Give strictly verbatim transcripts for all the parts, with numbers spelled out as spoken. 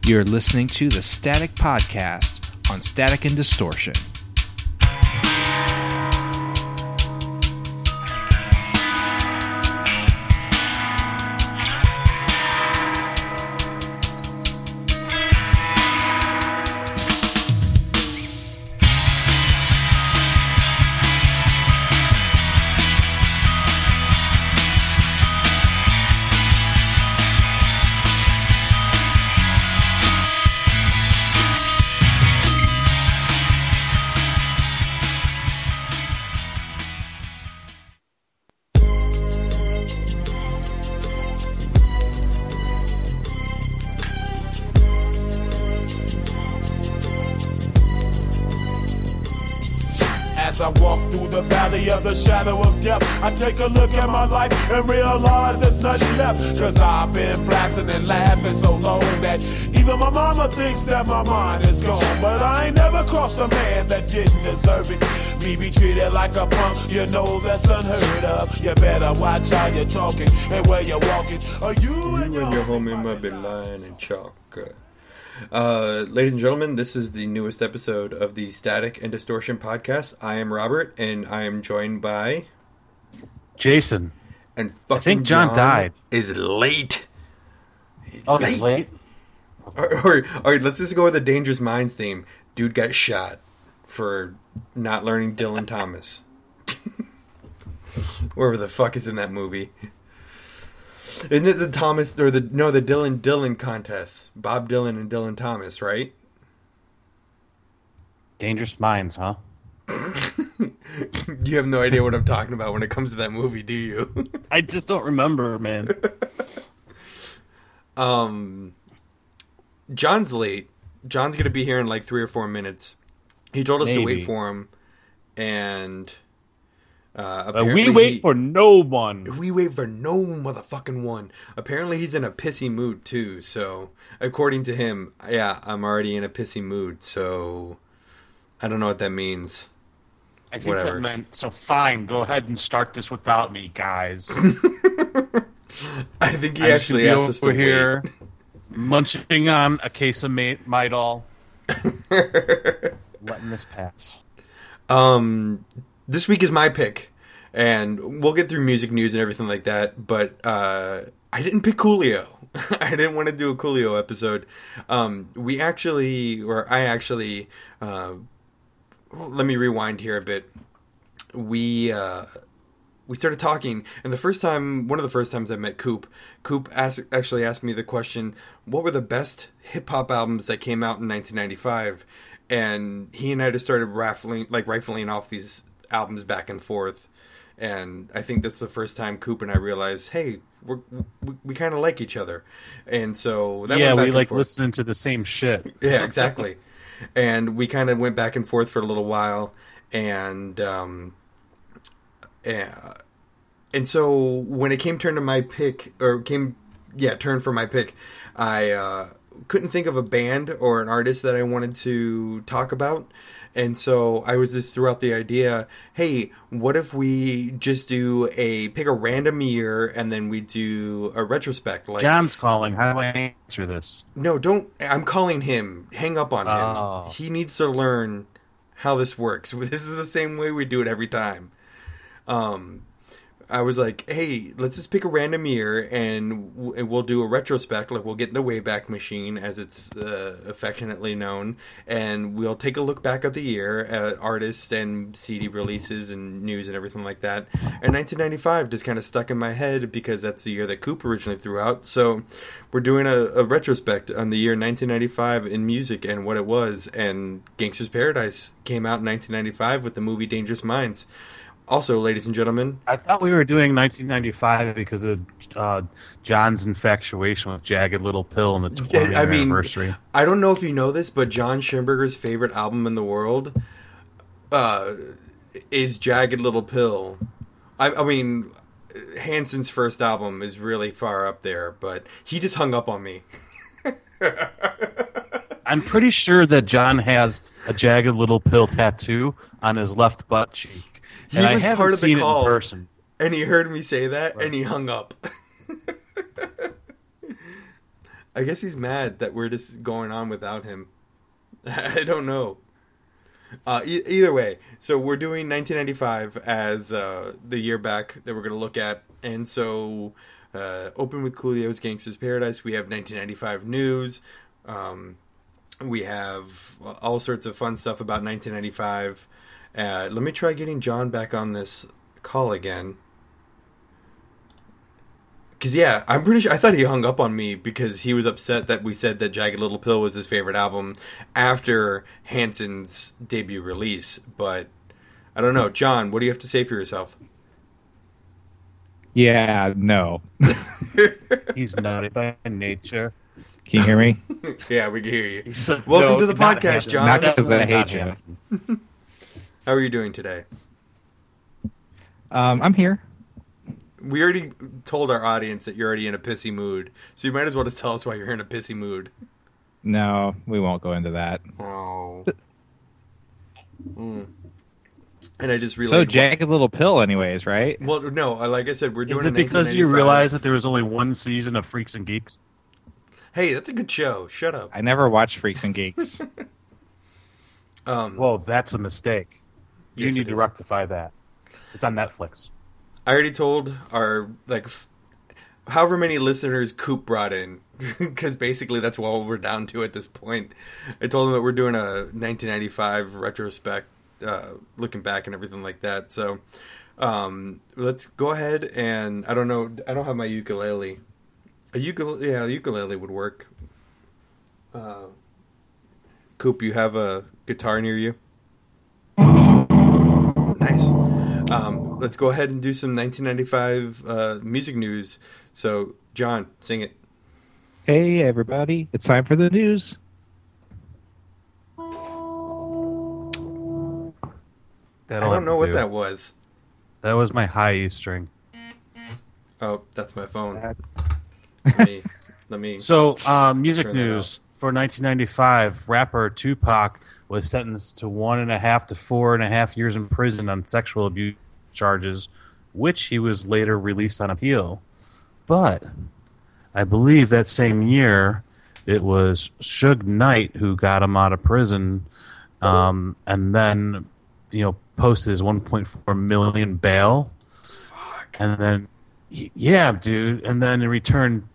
You're listening to the Static Podcast on Static and Distortion. Of the shadow of death, I take a look at my life and realize there's nothing left. Cause I've been blasting and laughing so long that even my mama thinks that my mind is gone. But I ain't never crossed a man that didn't deserve it. Me be treated like a punk, you know that's unheard of. You better watch how you're talking and where you're walking. Are you, you and your, your homie might be lying and chalk. Uh, ladies and gentlemen, this is the newest episode of the Static and Distortion podcast. I am Robert, and I am joined by Jason. And fucking I think John, John died. Is late. He's oh, late. he's late. All right, all right, let's just go with the Dangerous Minds theme. Dude got shot for not learning Dylan Thomas. Whoever the fuck is in that movie. Isn't it the Thomas or the no the Dylan Dylan contest? Bob Dylan and Dylan Thomas, right? Dangerous Minds, huh? You have no idea what I'm talking about when it comes to that movie, do you? I just don't remember, man. um, John's late. John's gonna be here in like three or four minutes. He told us Maybe. to wait for him, and. Uh, uh, we wait he, for no one. We wait for no motherfucking one. Apparently he's in a pissy mood too. So according to him, yeah, I'm already in a pissy mood. So I don't know what that means. I think Whatever. that meant, so fine, go ahead and start this without me, guys. I think he I actually asked us to here wait. Munching on a case of Ma- Midol. Letting this pass. Um... This week is my pick, and we'll get through music news and everything like that, but uh, I didn't pick Coolio. I didn't want to do a Coolio episode. Um, we actually, or I actually, uh, well, let me rewind here a bit. We uh, we started talking, and the first time, one of the first times I met Coop, Coop asked, actually asked me the question, what were the best hip-hop albums that came out in nineteen ninety-five? And he and I just started raffling, like rifling off these albums back and forth, and I think that's the first time Coop and I realized, hey, we're, we we kind of like each other, and so that yeah, went back we and like forth. listening to the same shit. Yeah, exactly. And we kind of went back and forth for a little while, and um, uh, and so when it came turn to my pick, or came yeah turn for my pick, I uh, couldn't think of a band or an artist that I wanted to talk about. And so I was just threw out the idea, hey, what if we just do a, pick a random year and then we do a retrospect? Like John's calling. How do I answer this? No, don't. I'm calling him. Hang up on him. Oh. He needs to learn how this works. This is the same way we do it every time. Um, I was like, hey, let's just pick a random year and we'll do a retrospect. Like, we'll get in the Wayback Machine, as it's uh, affectionately known, and we'll take a look back at the year at artists and C D releases and news and everything like that. And nineteen ninety-five just kind of stuck in my head because that's the year that Coop originally threw out. So we're doing a, a retrospect on the year nineteen ninety-five in music and what it was. And Gangsta's Paradise came out in nineteen ninety-five with the movie Dangerous Minds. Also, ladies and gentlemen, I thought we were doing nineteen ninety-five because of uh, John's infatuation with Jagged Little Pill and the twentieth I mean, anniversary. I don't know if you know this, but John Schimberger's favorite album in the world uh, is Jagged Little Pill. I, I mean, Hanson's first album is really far up there, but he just hung up on me. I'm pretty sure that John has a Jagged Little Pill tattoo on his left butt cheek. He and was I haven't part of the seen call, it in person. And he heard me say that, right. And he hung up. I guess he's mad that we're just going on without him. I don't know. Uh, e- either way, so we're doing nineteen ninety-five as uh, the year back that we're going to look at. And so, uh, open with Coolio's Gangster's Paradise. We have nineteen ninety-five news. Um, we have all sorts of fun stuff about nineteen ninety-five. Uh, let me try getting John back on this call again. Because, yeah, I'm pretty sure... I thought he hung up on me because he was upset that we said that Jagged Little Pill was his favorite album after Hanson's debut release. But, I don't know. John, what do you have to say for yourself? Yeah, no. He's nutty by nature. Can you hear me? Yeah, we can hear you. Said, Welcome no, to the not podcast, Hanson. John. Not because I Definitely hate not you. Hanson. How are you doing today? Um, I'm here. We already told our audience that you're already in a pissy mood, so you might as well just tell us why you're in a pissy mood. No, we won't go into that. Oh. Mm. And I just realized... So, Jagged Little Pill, anyways, right? Well, no, like I said, we're doing Is a it because you nineteen ninety-five realize that there was only one season of Freaks and Geeks? Hey, that's a good show. Shut up. I never watched Freaks and Geeks. Um, Well, that's a mistake. You Yes, need it to is. rectify that. It's on Netflix. I already told our, like, f- however many listeners Coop brought in, because basically that's what we're down to at this point. I told them that we're doing a nineteen ninety-five retrospect, uh, looking back and everything like that. So um, let's go ahead and, I don't know, I don't have my ukulele. A ukulele, yeah, a ukulele would work. Uh, Coop, you have a guitar near you? Nice. Um, let's go ahead and do some nineteen ninety-five uh, music news. So, John, sing it. Hey, everybody. It's time for the news. That'll I don't have know to what do. that was. That was my high E string. Oh, that's my phone. That- Let me. Let me. So, uh, music Turn that news for nineteen ninety-five. Rapper Tupac was sentenced to one and a half to four and a half years in prison on sexual abuse charges, which he was later released on appeal. But I believe that same year it was Suge Knight who got him out of prison, um, and then you know posted his one point four million bail. Fuck. And then, yeah, dude. And then in return,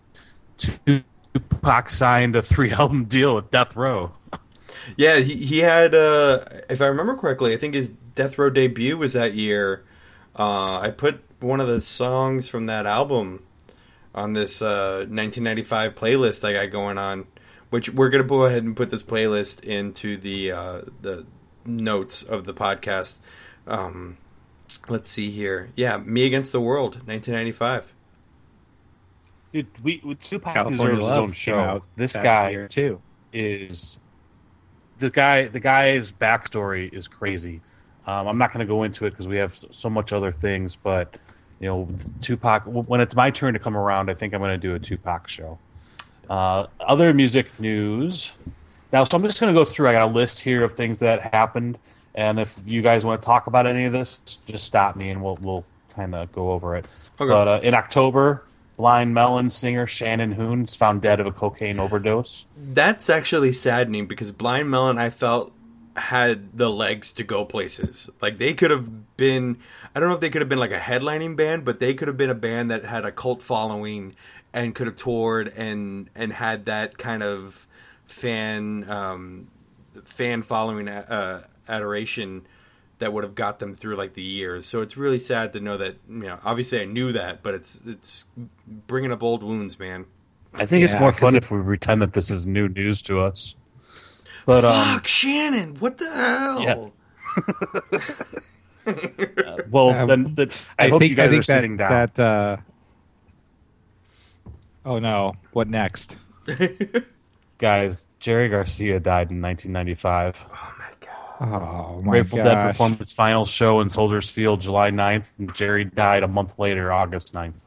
Tupac signed a three-album deal with Death Row. Yeah, he he had. Uh, if I remember correctly, I think his Death Row debut was that year. Uh, I put one of the songs from that album on this uh, nineteen ninety-five playlist I got going on, which we're gonna go ahead and put this playlist into the uh, the notes of the podcast. Um, let's see here. Yeah, Me Against the World, nineteen ninety-five. Dude, we, we Tupac California deserves his Love own came show. out This that guy year, too. is the guy. The guy's backstory is crazy. Um, I'm not going to go into it because we have so much other things. But you know, Tupac. When it's my turn to come around, I think I'm going to do a Tupac show. Uh, other music news. Now, so I'm just going to go through. I got a list here of things that happened, and if you guys want to talk about any of this, just stop me and we'll we'll kind of go over it. Okay. But uh, in October, Blind Melon singer Shannon Hoon is found dead of a cocaine overdose. That's actually saddening because Blind Melon, I felt, had the legs to go places. Like, they could have been, I don't know if they could have been like a headlining band, but they could have been a band that had a cult following and could have toured and, and had that kind of fan, um, fan following uh, adoration that would have got them through like the years. So it's really sad to know that, you know, obviously I knew that, but it's it's bringing up old wounds, man. I think it's Yeah, more 'cause fun it- if we pretend that this is new news to us. But um, Fuck, Shannon, what the hell? uh, well, Um, then the, I, I, hope think you guys I think are sitting that, down. that uh... Oh no! What next? Guys, Jerry Garcia died in nineteen ninety-five. Oh my god. Oh my Grateful gosh! Dead performed its final show in Soldiers Field July ninth, and Jerry died a month later, August ninth.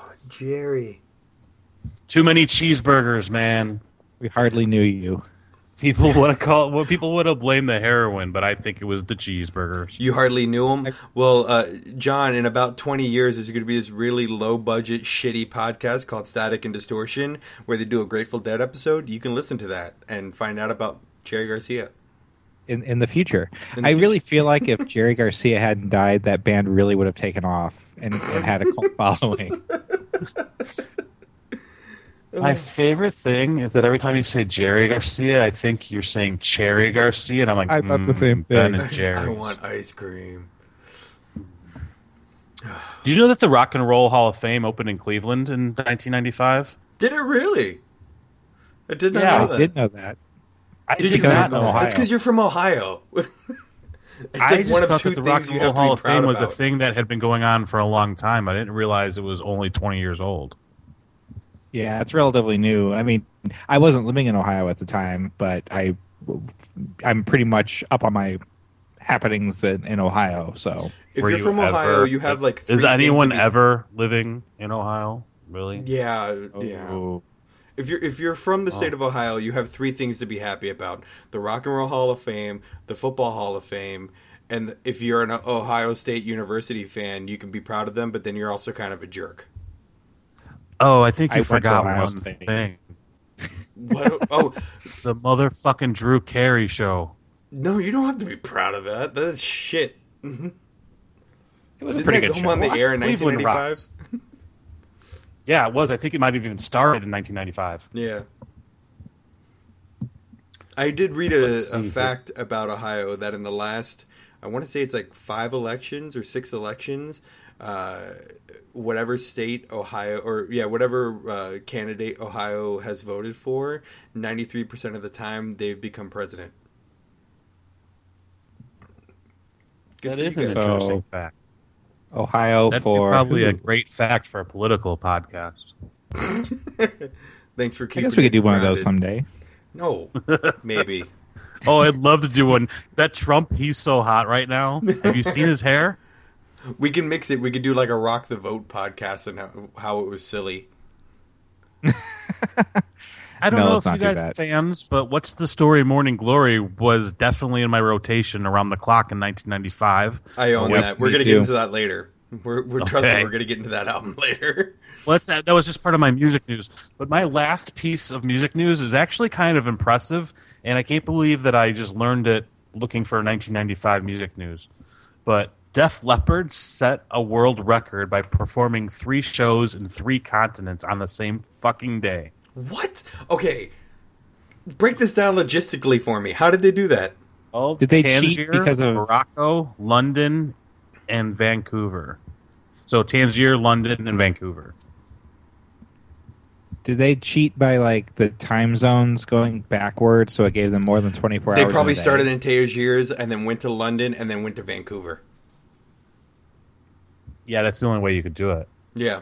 Jerry. Too many cheeseburgers, man. We hardly knew you. People would have called. Well, people would have blamed the heroin, but I think it was the cheeseburgers. You hardly knew him? Well, uh, John, in about twenty years, there's going to be this really low-budget, shitty podcast called Static and Distortion, where they do a Grateful Dead episode. You can listen to that and find out about Jerry Garcia. In in the future, In the I future. really feel like if Jerry Garcia hadn't died, that band really would have taken off and, and had a cult following. My favorite thing is that every time you say Jerry Garcia, I think you're saying Cherry Garcia, and I'm like, I thought the mm, same Ben thing. and Jerry's. I want ice cream. Did you know that the Rock and Roll Hall of Fame opened in Cleveland in nineteen ninety-five? Did it really? I did not Yeah, know I that. did know that. I Did did you not know know. Ohio? That's because you're from Ohio. It's I like just one of thought two that the Rock things and you Roll have to Hall be of Fame proud was a about. thing that had been going on for a long time. I didn't realize it was only twenty years old. Yeah, it's relatively new. I mean, I wasn't living in Ohio at the time, but I, I'm pretty much up on my happenings in, in Ohio. So If Were you're you from Ohio, ever- you have like. Three Is things anyone to be- ever living in Ohio? Really? Yeah, yeah. Oh. If you're if you're from the state of Ohio, you have three things to be happy about: the Rock and Roll Hall of Fame, the Football Hall of Fame, and if you're an Ohio State University fan, you can be proud of them. But then you're also kind of a jerk. Oh, I think I you went to forgot Ohio one State. thing. What? Oh The motherfucking Drew Carey show. no, you don't have to be proud of that. That's shit. It was a Didn't pretty that good come show. on the air in nineteen Cleveland ninety-five? rocks. Yeah, it was. I think it might have even started in nineteen ninety-five. Yeah. I did read Let's a, a see. fact about Ohio that in the last, I want to say it's like five elections or six elections, uh, whatever state Ohio, or yeah, whatever uh, candidate Ohio has voted for, ninety-three percent of the time they've become president. Good That for you is an guys. So- interesting fact. Ohio That'd for be probably who? a great fact for a political podcast. Thanks for I keeping guess we it could do one of those grounded. someday. No, maybe. Oh, I'd love to do one. That Trump, he's so hot right now. Have you seen his hair? We can mix it. We could do like a Rock the Vote podcast and how, how it was silly. I don't No, know let's if you not do guys that. are fans, but What's the Story Morning Glory was definitely in my rotation around the clock in nineteen ninety-five. I own Yes, that. We're me gonna get too. into that later. We're, we're trust me, Okay. we're gonna get into that album later. Well, that's, that was just part of my music news. But my last piece of music news is actually kind of impressive, and I can't believe that I just learned it looking for nineteen ninety-five music news. But Def Leppard set a world record by performing three shows in three continents on the same fucking day. What? Okay, break this down logistically for me. How did they do that? Oh, Did they cheat because of- Morocco, London, and Vancouver? So Tangier, London, and Vancouver. Did they cheat by like the time zones going backwards, so it gave them more than twenty-four They hours? probably in a day? started in Tangiers and then went to London and then went to Vancouver. Yeah, that's the only way you could do it. Yeah.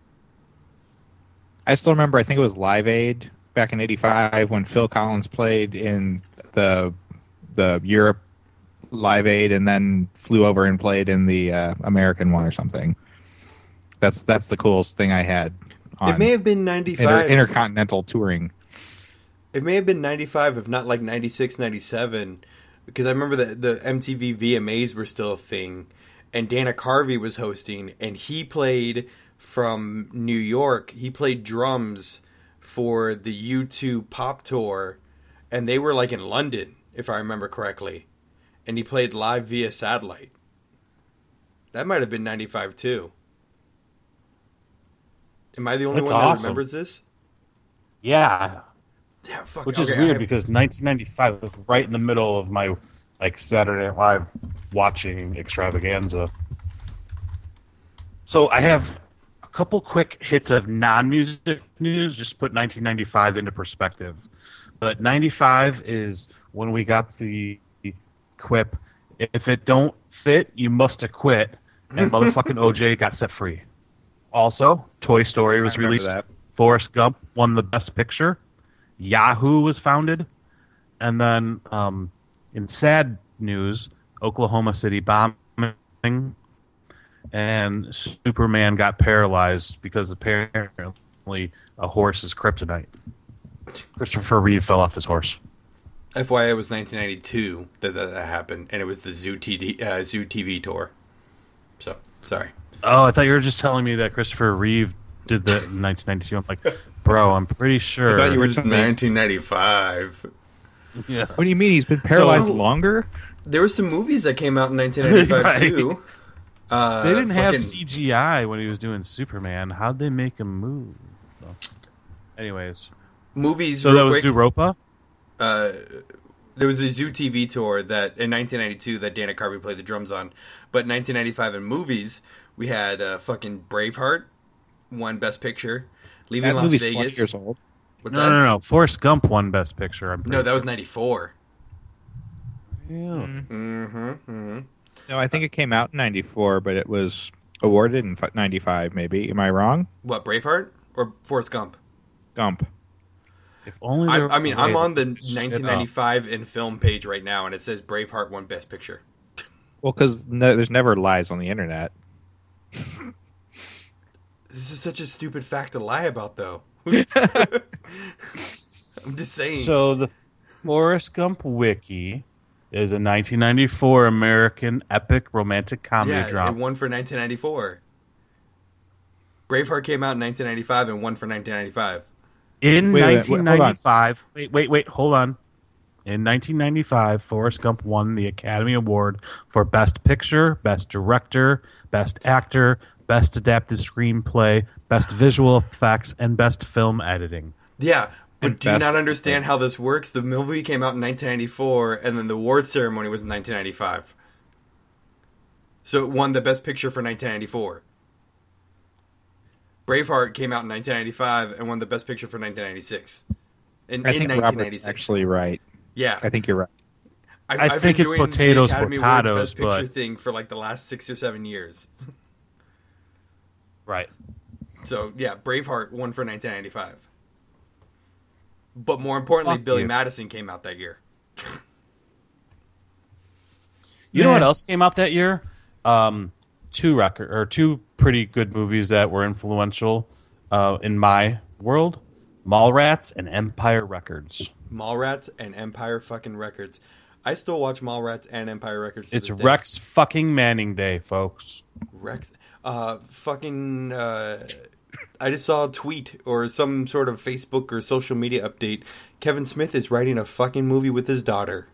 I still remember. I think it was Live Aid back in eighty-five when Phil Collins played in the the Europe Live Aid, and then flew over and played in the uh, American one or something. That's that's the coolest thing I had. On It may have been inter- ninety-five. intercontinental touring. It may have been ninety-five, if not like ninety-six, ninety-seven, because I remember that the M T V V M As were still a thing, and Dana Carvey was hosting, and he played from New York. He played drums for the U two Pop Tour, and they were like in London, if I remember correctly, and he played live via satellite. That might have been ninety-five too. Am I the only That's one that awesome. remembers this? Yeah, Yeah, fuck. which is okay, weird I- because nineteen ninety-five was right in the middle of my like Saturday Night Live watching extravaganza. So I have a couple quick hits of non-music news, just to put nineteen ninety-five into perspective. But ninety-five is when we got the quip, if it don't fit, you must have quit, and motherfucking O J got set free. Also, Toy Story was I remember released. that. Forrest Gump won the Best Picture. Yahoo was founded. And then, um, in sad news, Oklahoma City bombing, and Superman got paralyzed because apparently a horse is kryptonite. Christopher Reeve fell off his horse. F Y I, it was nineteen ninety-two that, that that happened, and it was the Zoo T V uh, Zoo T V tour. So sorry. Oh, I thought you were just telling me that Christopher Reeve did the nineteen ninety-two. I'm like, bro, I'm pretty sure. I thought you were It was nineteen ninety-five. Yeah. What do you mean he's been paralyzed So- longer? There were some movies that came out in nineteen ninety-five Right. too. Uh, They didn't have fucking- C G I when he was doing Superman. How'd they make him move? So, anyways, movies. so real that was quick. Zooropa? uh, there was a Zoo T V tour that in nineteen ninety-two that Dana Carvey played the drums on, but in nineteen ninety-five in movies we had uh, fucking Braveheart won Best Picture, Leaving That Las movie's twenty Vegas. years old. What's No, that? no, no. Forrest Gump won Best Picture. I'm No, that was ninety-four. Yeah. Mm-hmm. mm-hmm. No, I think it came out in ninety-four, but it was awarded in ninety-five, maybe. Am I wrong? What, Braveheart or Forrest Gump? Gump. If only. I, there I mean, was a way I'm on to the shit nineteen ninety-five in film page right now, and it says Braveheart won Best Picture. Well, because no, there's never lies on the internet. This is such a stupid fact to lie about, though. I'm just saying. up. So the Forrest Gump wiki is a nineteen ninety-four American epic romantic comedy yeah, drama. it won for nineteen ninety-four. Braveheart came out in nineteen ninety-five and won for nineteen ninety-five. In Wait, wait, wait, nineteen ninety-five, wait, wait, wait, hold on. In nineteen ninety-five, Forrest Gump won the Academy Award for Best Picture, Best Director, Best Actor, Best Adapted Screenplay, Best Visual Effects, and Best Film Editing. Yeah, but And do you best- not understand how this works? The movie came out in nineteen ninety-four, and then the award ceremony was in nineteen ninety-five. So it won the Best Picture for nineteen ninety-four. Braveheart came out in nineteen ninety-five and won the Best Picture for nineteen ninety-six. In, I in think nineteen Robert's ninety-six. actually right. Yeah. I think you're right. I've, I I've think been it's doing the potatoes, Academy Awards potatoes, Best Picture but- thing for like the last six or seven years. Right. So yeah, Braveheart won for nineteen ninety-five. But more importantly, Fuck Billy you. Madison came out that year. You know Man. what else came out that year? Um, two record or two pretty good movies that were influential uh, in my world: Mallrats and Empire Records. Mallrats and Empire fucking Records. I still watch Mallrats and Empire Records. to It's this day. Rex fucking Manning Day, folks. Rex. Uh, fucking. Uh, I just saw a tweet or some sort of Facebook or social media update. Kevin Smith is writing a fucking movie with his daughter.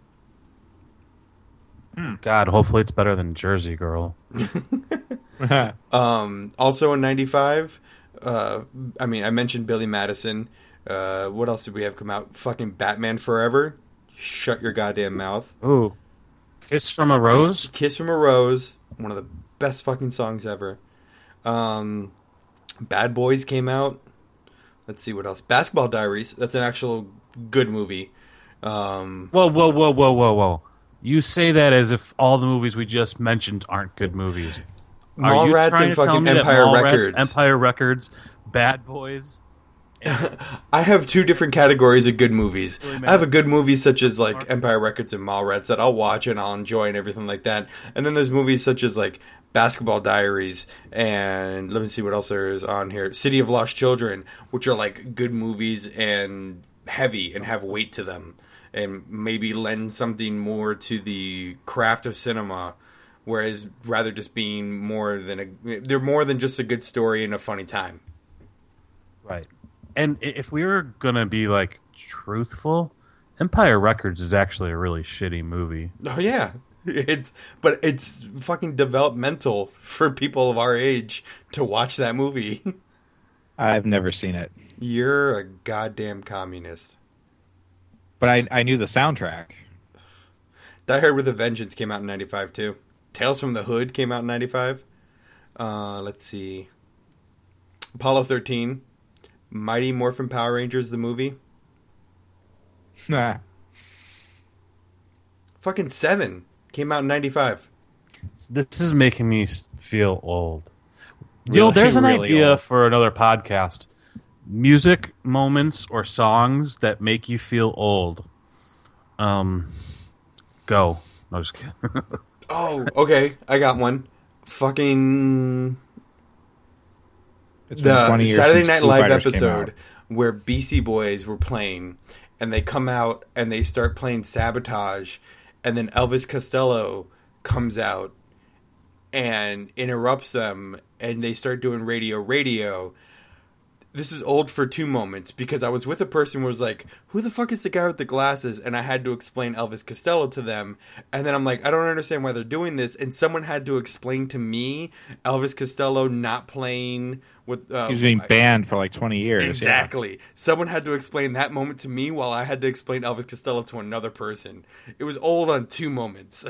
God, hopefully it's better than Jersey Girl. Um, also in ninety-five, uh, I mean, I mentioned Billy Madison. Uh, what else did we have come out? Fucking Batman Forever. Shut your goddamn mouth. Ooh, Kiss from a Rose. Kiss from a Rose. One of the best fucking songs ever. Um, Bad Boys came out. Let's see what else. Basketball Diaries. That's an actual good movie. Um, Whoa, whoa, whoa, whoa, whoa, whoa! You say that as if all the movies we just mentioned aren't good movies. Are you Mallrats trying and to tell fucking me that Empire Mallrats, Records. Empire Records, Bad Boys? I have two different categories of good movies. Billy I have a Madison. good movie such as like Mark- Empire Records and Mallrats that I'll watch and I'll enjoy and everything like that. And then there's movies such as like Basketball Diaries and let me see what else there is on here. City of Lost Children, which are like good movies and heavy and have weight to them and maybe lend something more to the craft of cinema. Whereas rather just being more than a, they're more than just a good story and a funny time. Right. And i- if we were gonna be like truthful, Empire Records is actually a really shitty movie. Oh yeah, it's but it's fucking developmental for people of our age to watch that movie. I've never seen it, You're a goddamn communist. but I I knew the soundtrack. Die Hard with a Vengeance came out in ninety-five too. Tales from the Hood came out in ninety-five. Uh, let's see. Apollo thirteen. Mighty Morphin Power Rangers, the movie. Nah. Fucking Seven came out in ninety-five. This is making me s- feel old. Really, you know, there's an really idea old. for another podcast: music moments or songs that make you feel old. Um, go. No, just kidding. Oh, okay. I got one. Fucking It's been the twenty years Saturday since Night Foo Live Fighters came episode out. where Beastie Boys were playing, and they come out and they start playing Sabotage, and then Elvis Costello comes out and interrupts them, and they start doing Radio Radio. This is old for two moments, because I was with a person who was like, who the fuck is the guy with the glasses? And I had to explain Elvis Costello to them. And then I'm like, I don't understand why they're doing this. And someone had to explain to me Elvis Costello not playing with... Uh, He's being banned for like twenty years. Exactly. Yeah. Someone had to explain that moment to me while I had to explain Elvis Costello to another person. It was old on two moments.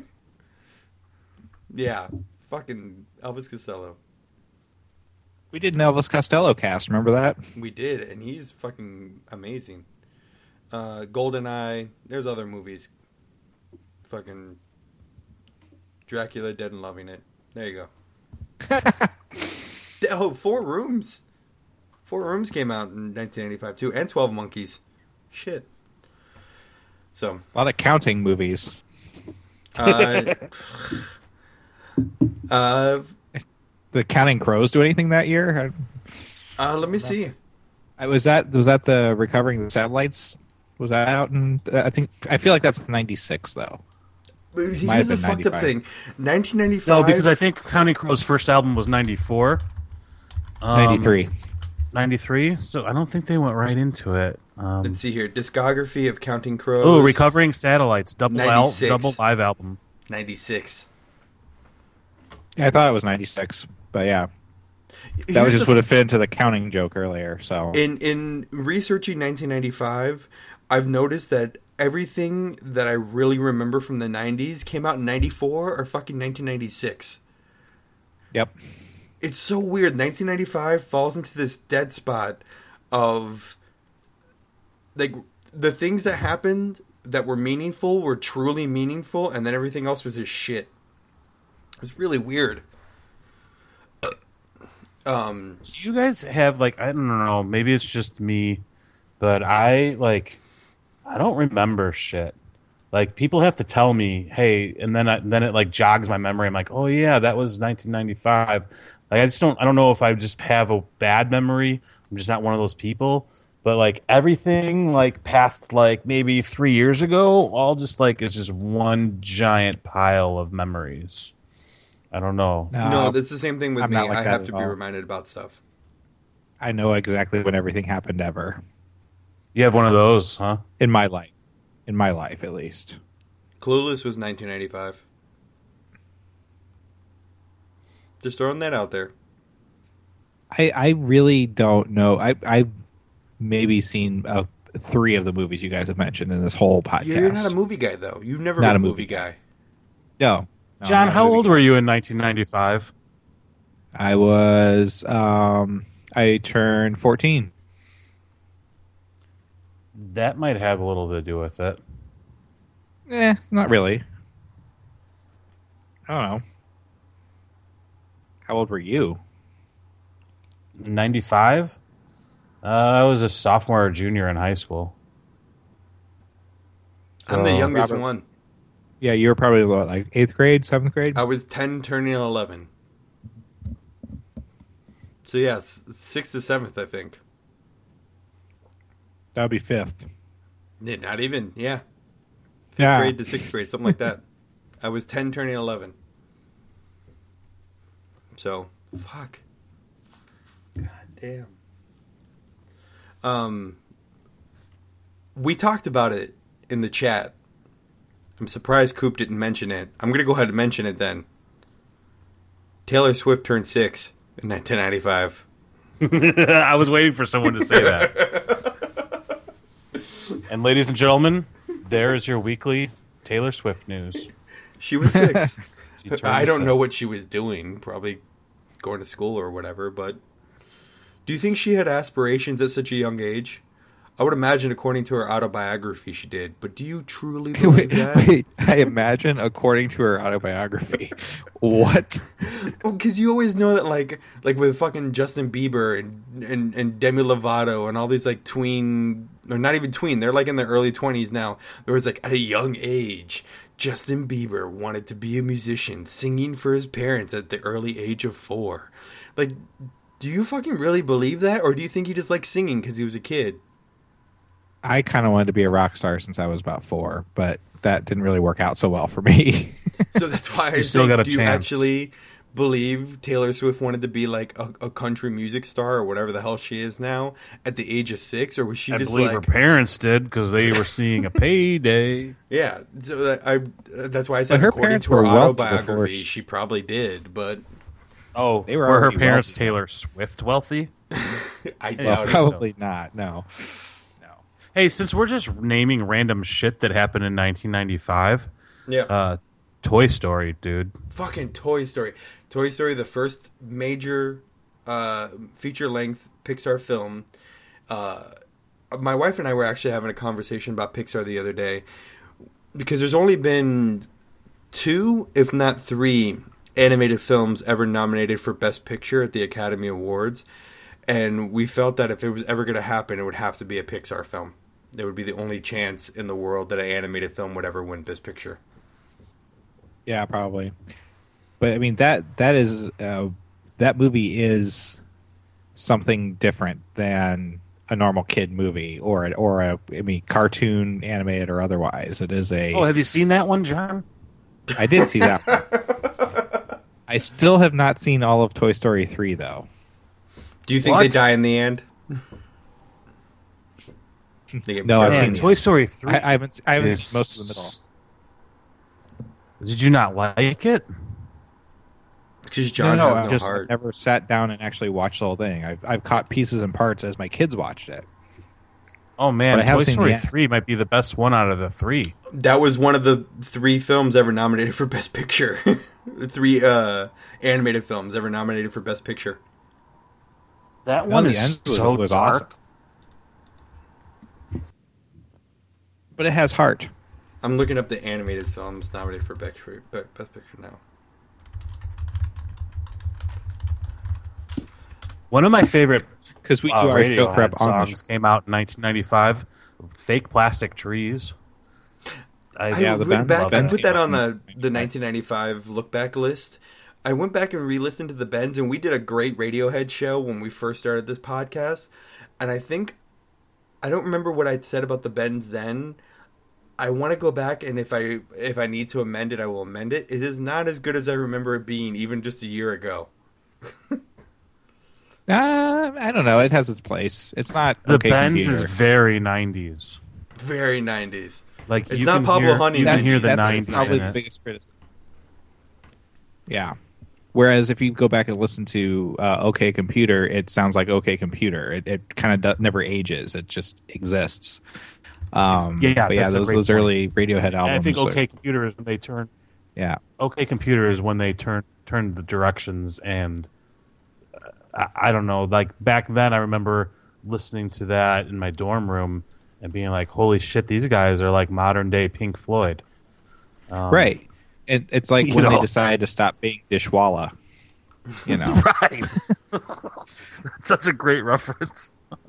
Yeah. Fucking Elvis Costello. We did an Elvis Costello cast, remember that? We did, and he's fucking amazing. Uh, GoldenEye, there's other movies. Fucking Dracula, Dead and Loving It. There you go. Oh, Four Rooms. Four Rooms came out in nineteen eighty-five too, and twelve Monkeys. Shit. So a lot of counting movies. Uh, uh The Counting Crows do anything that year? Uh, let me see. I, was that was that the Recovering the Satellites? Was that out in? I think I feel like that's ninety-six though. Here's Might have the been fucked up ninety-five. thing. nineteen ninety-five. No, because I think Counting Crows' first album was ninety-four. Um, ninety-three. ninety-three? So I don't think they went right into it. Um, Let's see here. Discography of Counting Crows. oh, Recovering Satellites, double L, ninety-six. double live album. ninety-six. Yeah, I thought it was ninety-six, but yeah, that Here's was just the- would have fit into the counting joke earlier. So In in researching nineteen ninety-five, I've noticed that everything that I really remember from the nineties came out in ninety-four or fucking nineteen ninety-six. yep. It's so weird. nineteen ninety-five falls into this dead spot of like the things that happened that were meaningful were truly meaningful, and then everything else was just shit. It was really weird. Um, Do you guys have like I don't know, maybe it's just me, but I like I don't remember shit. Like people have to tell me, hey, and then I, then it like jogs my memory. I'm like, oh yeah, that was nineteen ninety-five. Like I just don't I don't know if I just have a bad memory. I'm just not one of those people. But like everything like past like maybe three years ago, all just like is just one giant pile of memories. I don't know. no, that's the same thing with I'm me. not like I that have at to be all. reminded about stuff. I know exactly when everything happened ever You have one of those, huh? in my life, in my life at least. Clueless was nineteen ninety-five. Just throwing that out there. I I really don't know. I I maybe seen uh, three of the movies you guys have mentioned in this whole podcast. Yeah, you're not a movie guy, though. You've never Not been a a movie movie guy. No, no, John, not a how movie. old were you in nineteen ninety-five? I was. Um, I turned fourteen. That might have a little to do with it. Eh, not really. I don't know. How old were you? ninety-five? Uh, I was a sophomore or junior in high school. I'm the Oh, youngest Robert. one. Yeah, you were probably what, like eighth grade, seventh grade. I was ten, turning eleven. So yeah, s- sixth to seventh, I think. That would be fifth. Yeah, not even. Yeah, fifth Yeah. grade to sixth grade, something like that. I was ten, turning eleven. So fuck. God damn. Um, we talked about it in the chat. I'm surprised Coop didn't mention it. I'm gonna go ahead and mention it then. Taylor Swift turned six in nineteen ninety-five. I was waiting for someone to say that. And ladies and gentlemen, there is your weekly Taylor Swift news. She was six. She turned I don't six. know what she was doing. Probably going to school or whatever. But do you think she had aspirations at such a young age? I would imagine, according to her autobiography, she did. But do you truly believe wait, that? wait, I imagine, according to her autobiography. What? Because you always know that, like, like with fucking Justin Bieber and, and, and Demi Lovato and all these, like, tween, or not even tween, they're, like, in their early twenties now. There was, like, at a young age, Justin Bieber wanted to be a musician, singing for his parents at the early age of four. Like, do you fucking really believe that? Or do you think he just liked singing because he was a kid? I kind of wanted to be a rock star since I was about four, but that didn't really work out so well for me. So that's why I You still think, got a do you chance. actually believe Taylor Swift wanted to be like a, a country music star or whatever the hell she is now at the age of six, or was she I just believe like, her parents did because they were seeing a payday. yeah? So that, I that's why I said her according parents to her were wealthy autobiography, before she- she probably did, but Oh, They were were her already parents wealthy. Taylor Swift wealthy? I Well, doubt it. Probably not. No. No. Hey, since we're just naming random shit that happened in nineteen ninety-five, Yeah, uh, Toy Story, dude. fucking Toy Story. Toy Story, the first major uh, feature-length Pixar film. Uh, my wife and I were actually having a conversation about Pixar the other day because there's only been two, if not three, animated films ever nominated for Best Picture at the Academy Awards, and we felt that if it was ever going to happen, it would have to be a Pixar film. It would be the only chance in the world that an animated film would ever win Best Picture. Yeah, probably. But I mean that that is uh, that movie is something different than a normal kid movie or a, or a I mean cartoon, animated or otherwise. It is a. Oh, have you seen that one, John? I did see that one. I still have not seen all of Toy Story three though. Do you think What? they die in the end? They get No, I've buried. seen Man, the Toy Story three. I, I haven't I haven't is- seen most of the middle. Did you not like it? Because John no, no, has I've no just heart. never sat down and actually watched the whole thing. I've I've caught pieces and parts as my kids watched it. Oh man, But I have Toy seen Story the end. three might be the best one out of the three. That was one of the three films ever nominated for Best Picture. The three uh, animated films ever nominated for Best Picture. That No, one the is end was- so was dark. awesome. But it has heart. I'm looking up the animated films nominated for Best Best Picture now. One of my favorite Because we do uh, our show Radiohead prep on the songs came out in nineteen ninety-five. Fake Plastic Trees. I, I Yeah, the went Bends- back. I Bends put came that out on the in the nineteen ninety-five look back list. I went back and re-listened to the Bends, and we did a great Radiohead show when we first started this podcast. And I think I don't remember what I'd said about the Bends then. I want to go back, and if I if I need to amend it, I will amend it. It is not as good as I remember it being, even just a year ago. Uh, I don't know. It has its place. It's not the okay Benz computer. is very nineties. Very nineties. Like It's you not can Pablo hear, Honey You can nineties. hear the that's nineties probably in the it. biggest criticism. Yeah. Whereas if you go back and listen to uh, OK Computer, it sounds like OK Computer. It, it kind of never ages. It just exists. Um, Yeah, but yeah, that's a those great those point. early Radiohead albums. And I think are- OK Computer is when they turn. yeah, OK Computer is when they turn turn the directions, and uh, I, I don't know. Like back then, I remember listening to that in my dorm room and being like, "Holy shit, these guys are like modern day Pink Floyd." Um, right. It, it's like you when they know. decided to stop being Dishwalla. You know, Right. That's such a great reference.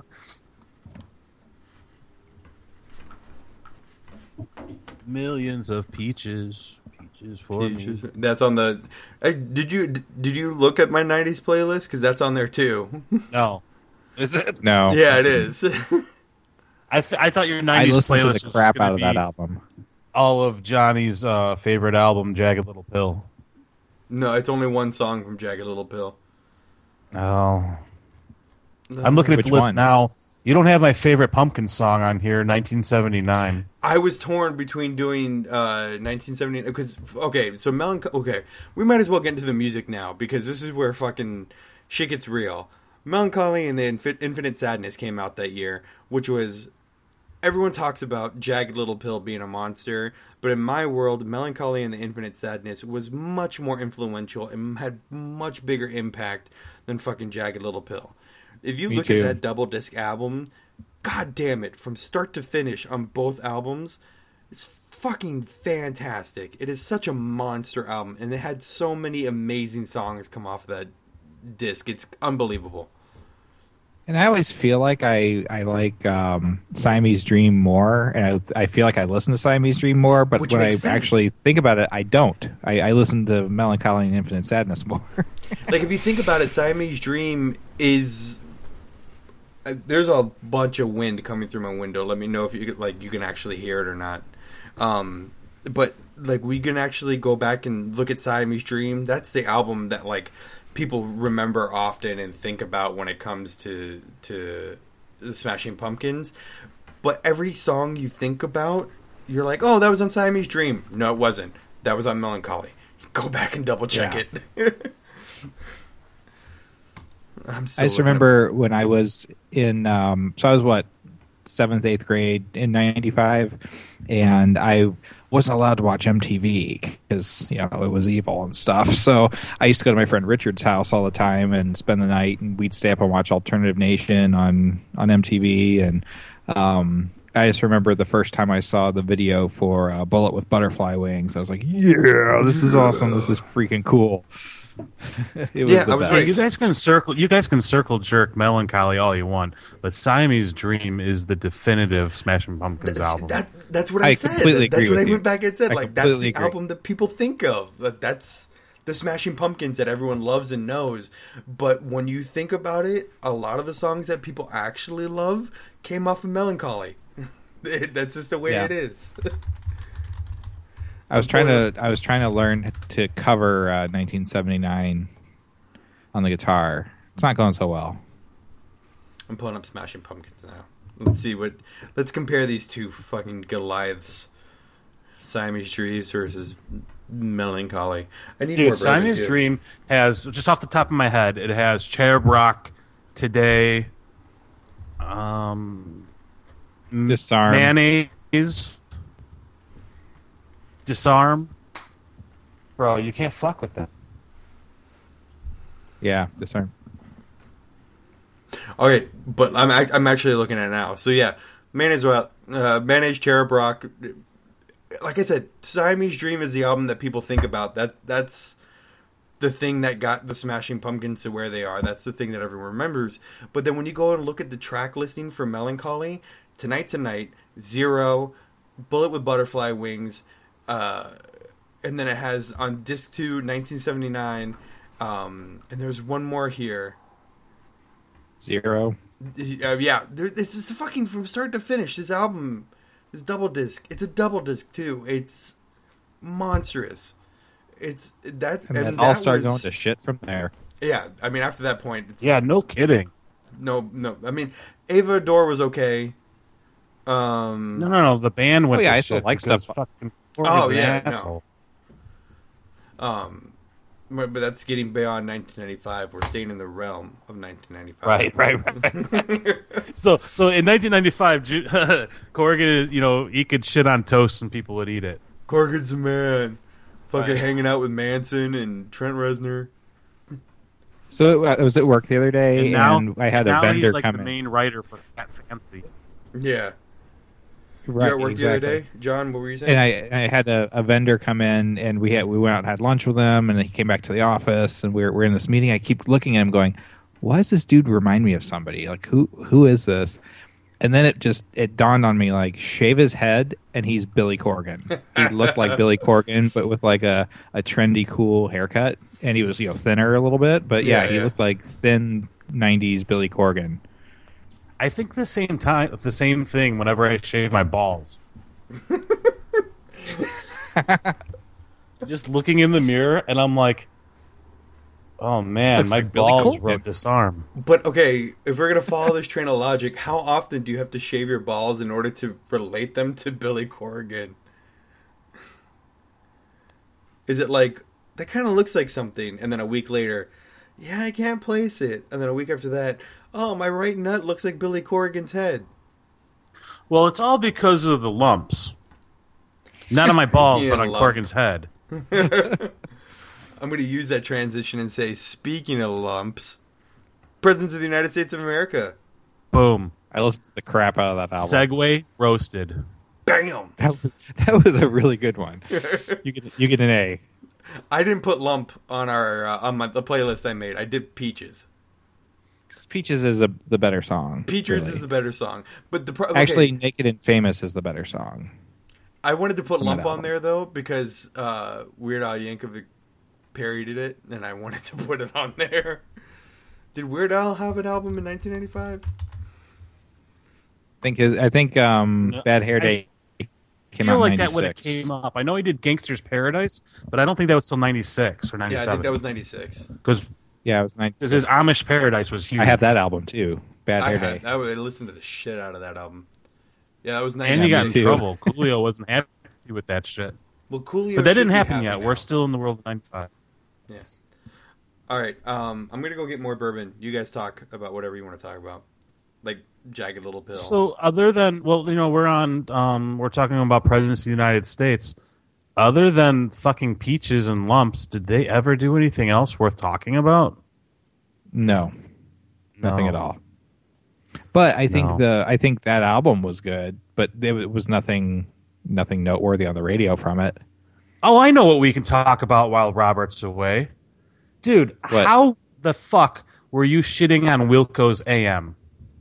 Millions of peaches, peaches for me. That's on the. Hey, did you did you look at my nineties playlist? Because that's on there too. No, is it? no. Yeah, it is. I th- I thought your I nineties listened playlist to the was crap gonna out of that be album. all of Johnny's uh, favorite album, Jagged Little Pill. No, it's only one song from Jagged Little Pill. Oh, I'm looking at Which the list one? now. You don't have my favorite Pumpkin song on here, nineteen seventy-nine. I was torn between doing uh, nineteen seventy because okay, so melancholy. Okay, we might as well get into the music now because this is where fucking shit gets real. Melancholy and the Infi- Infinite Sadness came out that year, which was everyone talks about Jagged Little Pill being a monster, but in my world, Melancholy and the Infinite Sadness was much more influential and had much bigger impact than fucking Jagged Little Pill. If you Me look too. at that double disc album, god damn it, from start to finish on both albums, it's fucking fantastic. It is such a monster album, and it had so many amazing songs come off that disc. It's unbelievable. And I always feel like I, I like um, Siamese Dream more, and I, I feel like I listen to Siamese Dream more, but Which when I makes sense. actually think about it, I don't. I, I listen to Melancholy and Infinite Sadness more. Like, if you think about it, Siamese Dream is I, there's a bunch of wind coming through my window. Let me know if you could, like you can actually hear it or not. Um, but like we can actually go back and look at Siamese Dream. That's the album that like people remember often and think about when it comes to to the Smashing Pumpkins. But every song you think about, you're like, oh, that was on Siamese Dream. No, it wasn't. That was on Melancholy. Go back and double check Yeah. it. I'm I just remember at... when I was in, um, so I was what, seventh, eighth grade in ninety-five, and I wasn't allowed to watch M T V because, you know, it was evil and stuff. So I used to go to my friend Richard's house all the time and spend the night, and we'd stay up and watch Alternative Nation on, on M T V. And um, I just remember the first time I saw the video for uh, Bullet with Butterfly Wings, I was like, yeah, this is awesome. This is freaking cool. It was yeah, the I was best. right. You guys can circle. You guys can circle jerk Melancholy all you want, but Siamese Dream is the definitive Smashing Pumpkins that's, album. That's that's what I, I said. completely That's agree what with I you. went back and said. I like that's the completely agree. album that people think of. That that's the Smashing Pumpkins that everyone loves and knows. But when you think about it, a lot of the songs that people actually love came off of Melancholy. That's just the way Yeah. it is. I was trying to I was trying to learn to cover uh, nineteen seventy-nine on the guitar. It's not going so well. I'm pulling up Smashing Pumpkins now. Let's see what. Let's compare these two fucking Goliaths. Siamese Dreams versus Melancholy. I need more Dude, Siamese Brother, Dream has, just off the top of my head, it has Cherub Rock, Today, um, Disarm. Mayonnaise, Disarm. Bro, you can't fuck with that. Yeah, Disarm. Okay, but I'm ac- I'm actually looking at it now. So yeah, Mayonnaise, well, uh, Mayonnaise, Cherub Rock. Like I said, Siamese Dream is the album that people think about. That that's the thing that got the Smashing Pumpkins to where they are. That's the thing that everyone remembers. But then when you go and look at the track listing for Melancholy, Tonight Tonight, Zero, Bullet with Butterfly Wings, uh, and then it has on disc two, nineteen seventy-nine, um, and there's one more here. Zero. Uh, yeah, there, it's just fucking from start to finish. This album is double disc. It's a double disc too. It's monstrous. It's that's And, and then that all start was- going to shit from there. Yeah, I mean after that point, it's, Yeah, no kidding. no, no. I mean Ava Adore was okay. Um, No, no, no. The band went Oh, yeah, to I still shit like because stuff. Fucking Oh, Corgan's an yeah, no. asshole. um, but but that's getting beyond nineteen ninety-five. We're staying in the realm of nineteen ninety-five. Right, right, right. so, so in nineteen ninety-five, Ju- Corgan is, you know, he could shit on toast and people would eat it. Corgan's a man. Fucking Right. hanging out with Manson and Trent Reznor. So I was at work the other day, And now, and I had a now vendor he's like come the in. main writer for Cat Fancy. Yeah. Right, you at work exactly. the other day, John? What were you saying? And I, I had a, a vendor come in, and we had we went out and had lunch with him, and he came back to the office, and we we're we're in this meeting. I keep looking at him, going, "Why does this dude remind me of somebody? Like who who is this?" And then it just it dawned on me, like shave his head, and he's Billy Corgan. He looked like Billy Corgan, but with like a, a trendy, cool haircut, and he was you know thinner a little bit, but yeah, Yeah, he yeah. looked like thin nineties Billy Corgan. I think the same time, the same thing whenever I shave my balls. Just looking in the mirror, and I'm like, oh man, Looks my like Billy balls Corgan. wrote Disarm. But okay, if we're gonna follow this train of logic, how often do you have to shave your balls in order to relate them to Billy Corgan? Is it like that kind of looks like something, and then a week later, yeah, I can't place it, and then a week after that, oh, my right nut looks like Billy Corgan's head. Well, it's all because of the lumps. Not on my balls, Yeah, but on lump. Corgan's head. I'm gonna use that transition and say, speaking of lumps, Presidents of the United States of America. Boom. I listened to the crap out of that album. Segway roasted. Bam! That was, that was a really good one. You get you get an A. I didn't put lump on our uh, on my, the playlist I made. I did Peaches. Peaches is a, the better song. Peaches really. is the better song, but the pro- okay, Actually, Naked and Famous is the better song. I wanted to put on lump that on album. there though because uh, Weird Al Yankovic parodied it, and I wanted to put it on there. Did Weird Al have an album in nineteen ninety-five? think his I think um, No, Bad Hair I Day I came feel out in like that when it ninety-six. came up. I know he did Gangster's Paradise, but I don't think that was till ninety-six or Yeah, I think ninety-seven. that was ninety-six. Because Yeah, it was ninety-six. his Amish Paradise was huge. I have that album too. Bad I Hair had, Day. I would listen to the shit out of that album. Yeah, that was And he got in ninety-six. too. trouble. Coolio wasn't happy with that shit. Well, Coolio But that should didn't be happen happy yet. now. We're still in the world of ninety-five. Yeah. All right. Um, I'm gonna go get more bourbon. You guys talk about whatever you want to talk about, like Jagged Little Pill. So other than, well, you know, we're on, um, we're talking about presidents of the United States. Other than fucking Peaches and Lumps, did they ever do anything else worth talking about? No, nothing No. at all. But I think No. the I think that album was good, but there was nothing nothing noteworthy on the radio from it. Oh, I know what we can talk about while Robert's away. Dude, What? how the fuck were you shitting on Wilco's A M?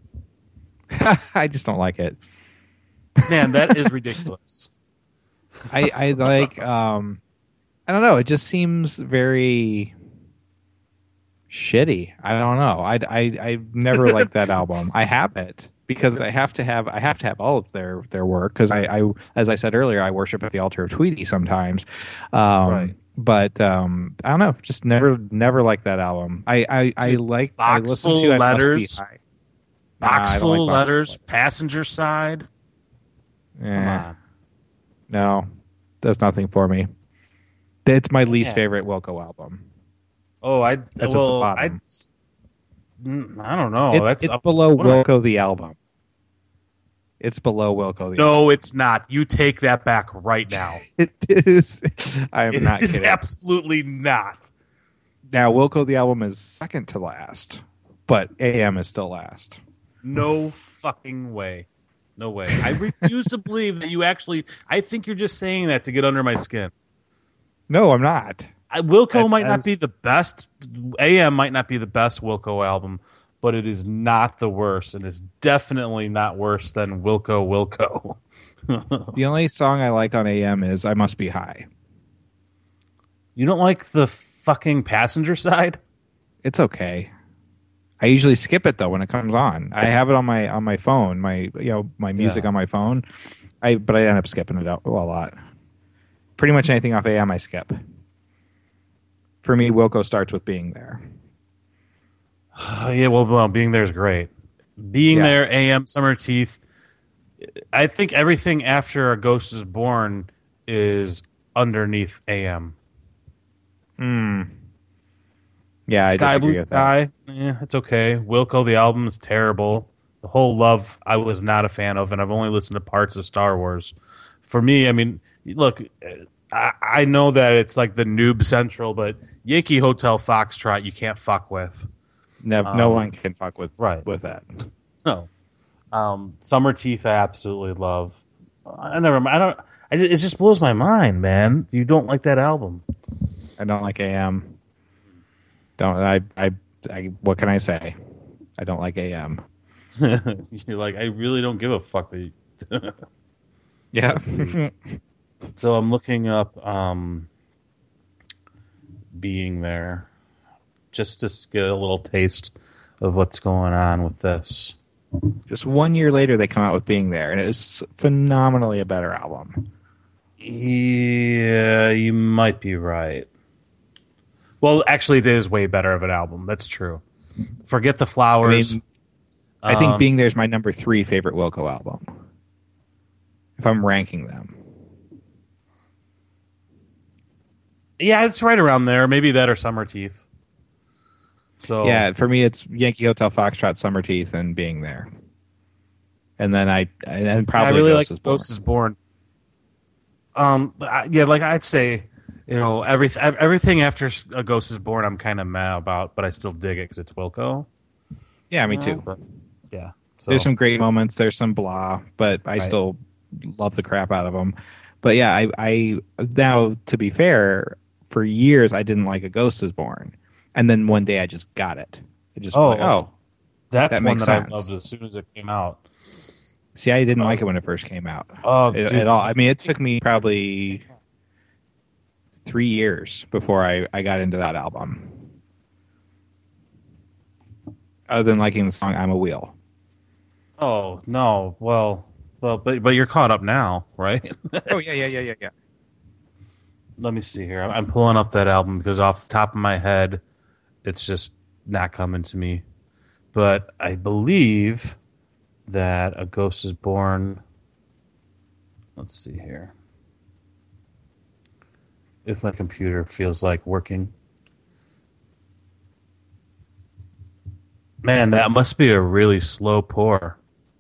I just don't like it. Man, that is ridiculous. I I like um I don't know. It just seems very shitty. I don't know. I I I never liked that album. I have it because I have to have I have to have all of their their work because I, I as I said earlier I worship at the altar of Tweety sometimes. Um, Right. But um, I don't know. Just never never liked that album. I I, I like I Box listen Full to I Must Be Letters. High. Nah, I Box don't full like Box Full letters, passenger side. Come Yeah. on. No, that's nothing for me. It's my least Yeah. favorite Wilco album. Oh, I That's at the well, bottom. I, mm, I don't know. it's That's it's up- below what do I- Wilco the album. It's below Wilco the No, it's not. You take that back right now. album. It is. I am It not is kidding. absolutely not. Now, Wilco the album is second to last, but A M is still last. No fucking way. No way. I refuse to believe that you actually. I think you're just saying that to get under my skin. No, I'm not. I, Wilco As- might not as- be the best. A M might not be the best Wilco album, but it is not the worst, and it's definitely not worse than Wilco Wilco. The only song I like on A M is I Must Be High. You don't like the fucking passenger side? It's okay. I usually skip it though when it comes on. I have it on my on my phone, my you know my music Yeah. on my phone. I but I end up skipping it out a lot. Pretty much anything off A M I skip. For me, Wilco starts with Being There. Oh, yeah, well, well, being there is great. Being Yeah. there, A M, Summer Teeth. I think everything after A Ghost is Born is underneath A M. Hmm. Yeah, I Sky disagree Blue with that. Sky, yeah, it's okay. Wilco, the album is terrible. The whole Love, I was not a fan of, and I've only listened to parts of Star Wars. For me, I mean, look, I, I know that it's like the noob central, but Yankee Hotel Foxtrot, you can't fuck with. No, no Um, one can fuck with right. with that. No. Um, Summer Teeth, I absolutely love. I never, I don't, I just, it just blows my mind, man. You don't like that album. I don't like A M. Don't I, I? I. What can I say? I don't like A M. You're like, I really don't give a fuck. That you... Yeah. So I'm looking up um, Being There just to get a little taste of what's going on with this. Just one year later, they come out with Being There, and it is phenomenally a better album. Yeah, you might be right. Well, actually, it is way better of an album. That's true. Forget the I Flowers. mean, I think Um, Being There is my number three favorite Wilco album. If I'm ranking them, Yeah, it's right around there. Maybe that or Summer Teeth. So yeah, for me, it's Yankee Hotel Foxtrot, Summer Teeth, and Being There. And then I, and then I probably really Ghost like is Born. Ghost is Born. Um, but I- yeah, like I'd say, you know, everything everything after A Ghost is Born, I'm kind of mad about, but I still dig it because it's Wilco. Yeah, me Uh, too. but, yeah, so There's some great moments. There's some blah, but I Right. still love the crap out of them. But yeah, I, I now to be fair, for years I didn't like A Ghost is Born, and then one day I just got it. I just Oh, like, oh, that's that one makes that sense. I loved as soon as it came out. see, I didn't like it when it first came out Oh, at, dude. at all. I mean, it took me probably three years before I, I got into that album. Other than liking the song "I'm a Wheel." Oh no, well, well, but but you're caught up now, right? Oh yeah, yeah, yeah, yeah, yeah. Let me see here. I'm, I'm pulling up that album because off the top of my head, it's just not coming to me. But I believe that A Ghost is Born. Let's see here. If my computer feels like working. Man, that must be a really slow pour.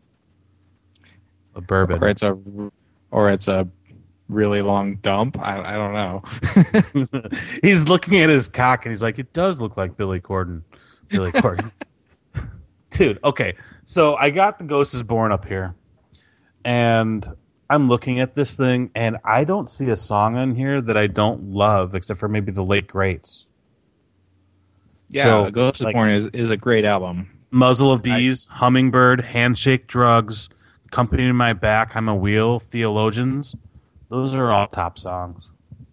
A bourbon. Or it's a, or it's a really long dump. I, I don't know. He's looking at his cock and he's like, it does look like Billy Corgan. Billy Corgan. Dude, okay. So I got The Ghost is Born up here. And I'm looking at this thing and I don't see a song on here that I don't love except for maybe The Late Greats. Yeah, So, Ghost is like- Born is, is a great album. Muzzle of Bees, Hummingbird, Handshake Drugs, Company in My Back, I'm a Wheel, Theologians. Those are all top songs.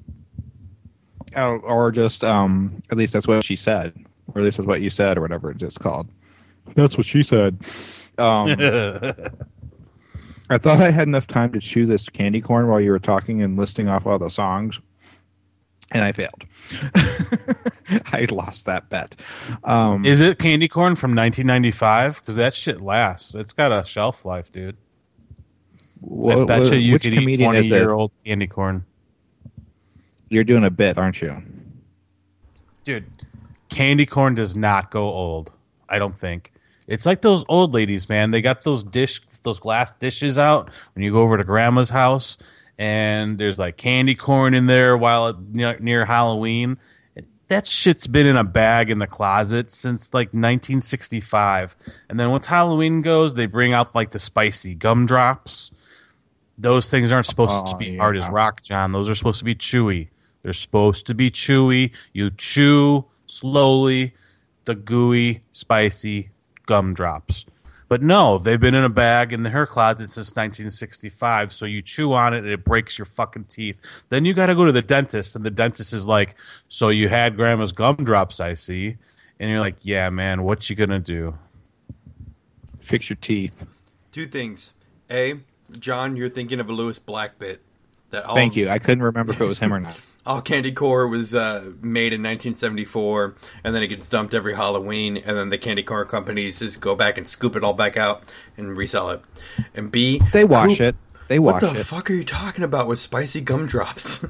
Or, or just, um, at least that's what she said. Or at least that's what you said, or whatever it's called. That's what she said. Um, I thought I had enough time to chew this candy corn while you were talking and listing off all the songs, and I failed. I lost that bet. Um, Is it candy corn from nineteen ninety-five? Because that shit lasts. It's got a shelf life, dude. wh- I bet wh- you you which could eat comedian is it? twenty-year-old candy corn. You're doing a bit, aren't you? Dude, candy corn does not go old. I don't think. It's like those old ladies, man. They got those dish, those glass dishes out when you go over to grandma's house, and there's like candy corn in there while it, near, near Halloween. That shit's been in a bag in the closet since like nineteen sixty-five. And then once Halloween goes, they bring out like the spicy gumdrops. Those things aren't supposed Oh, to be yeah. hard as rock, John. Those are supposed to be chewy. They're supposed to be chewy. You chew slowly the gooey, spicy gumdrops. But no, they've been in a bag in her closet since nineteen sixty-five, so you chew on it and it breaks your fucking teeth. Then you got to go to the dentist, and the dentist is like, so you had grandma's gumdrops, I see. And you're like, yeah, man, what you gonna do? Fix your teeth. Two things. A, John, you're thinking of a Lewis Black bit. That all, Thank you. I couldn't remember if it was him or not. All Candy Corn was uh, made in nineteen seventy-four, and then it gets dumped every Halloween, and then the candy corn companies just go back and scoop it all back out and resell it. And B, They wash Coop- it. They What wash the it. fuck are you talking about with spicy gumdrops?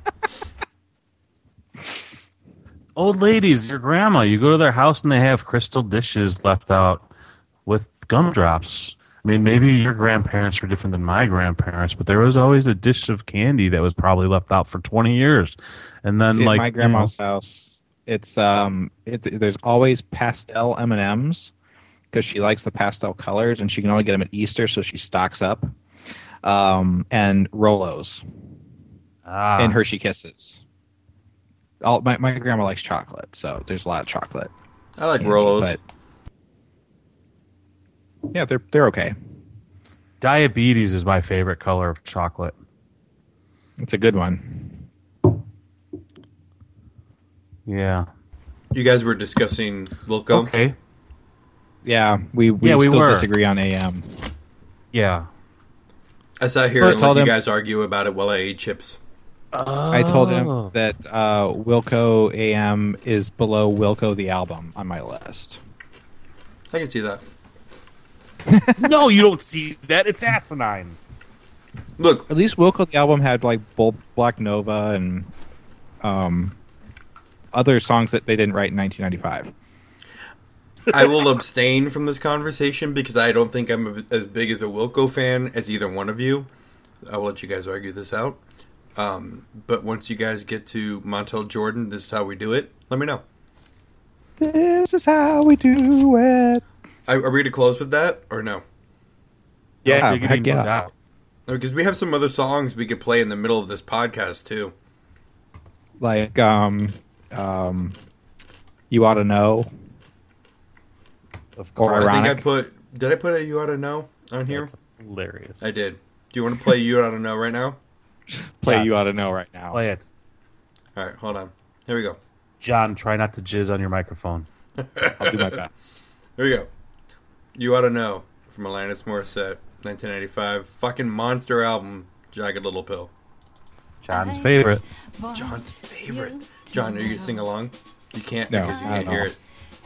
Old ladies, your grandma, you go to their house and they have crystal dishes left out with gumdrops. I mean, maybe your grandparents were different than my grandparents, but there was always a dish of candy that was probably left out for twenty years. And then, See, at like, my you grandma's know, house, it's um, it's there's always pastel M and M's because she likes the pastel colors, and she can only get them at Easter, so she stocks up. Um, and Rolos ah, and Hershey Kisses. All my my grandma likes chocolate, so there's a lot of chocolate. I like candy, Rolos. but yeah, they're they're okay. diabetes is my favorite color of chocolate. It's a good one. Yeah. You guys were discussing Wilco. Okay. Yeah, we we Yeah, we still were. disagree on A M. Yeah. I sat here But and told let you him- guys argue about it while I ate chips. I told Oh. him that uh, Wilco A M is below Wilco the album on my list. I can see that. No, you don't see that. It's asinine. Look, At least Wilco the album had like Bull Black Nova and um, other songs that they didn't write in nineteen ninety-five. I will abstain from this conversation because I don't think I'm a- as big as a Wilco fan as either one of you. I will let you guys argue this out. Um, but once you guys get to Montel Jordan, this is how we do it. Let me know. This is how we do it. Are, are we to close with that or no? Yeah, Diggity heck yeah. Dog. Because we have some other songs we could play in the middle of this podcast too. Like um, um, you ought to know. Of Or course. I think I Ironic. put. Did I put a "You Ought to Know" on here? That's hilarious. I did. Do you want to play "You Ought to Know" right now? Play Yes. you ought to know right now. Play it. All right, hold on. Here we go. John, try not to jizz on your microphone. I'll do my best. Here we go. You ought to know from Alanis Morissette, nineteen ninety-five. Fucking monster album, Jagged Little Pill. John's favorite. John's favorite. John, are you going to sing along? You can't No, because you I can't don't hear know. it.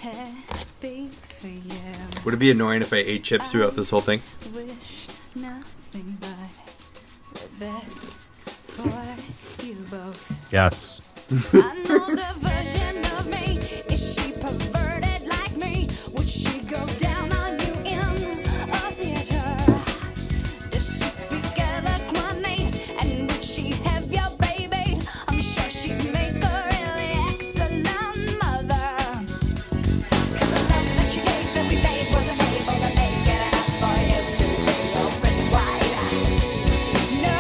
Would it be annoying if I ate chips throughout this whole thing? Wish nothing but the best for you both. Yes. I know the version of me. Is she perverted like me? Would she go down on you in a theater? Does she speak eloquently? And would she have your baby? I'm sure she'd make a really excellent mother. 'Cause the love that she gave every day wasn't able to make it enough for you to be open wide. No.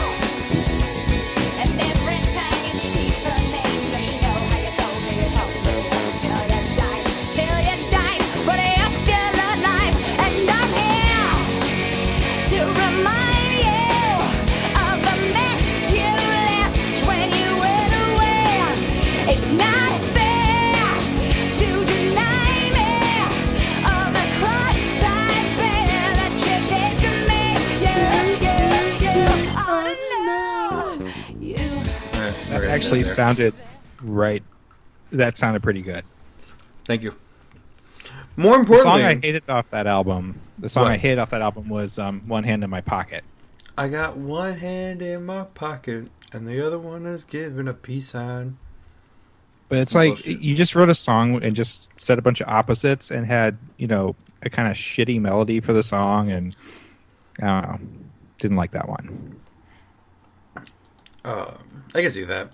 And every time you speak her name, does she know how you told me you told the world till you died, till you died, but you're still alive, and I'm here to remind you of the mess you left when you went away. It's not fair to deny me of the cross I bear that you did to me. You, you, you ought to know you. Eh, That we're gonna actually end there. sounded right. That sounded pretty good. Thank you. More The importantly, song I hated off that album. The song What? I hated off that album was um, "One Hand in My Pocket." I got one hand in my pocket and the other one is giving a peace sign. But it's Some like bullshit. you just wrote a song and just said a bunch of opposites and had, you know, a kind of shitty melody for the song, and I don't know, didn't like that one. Uh, I can see that.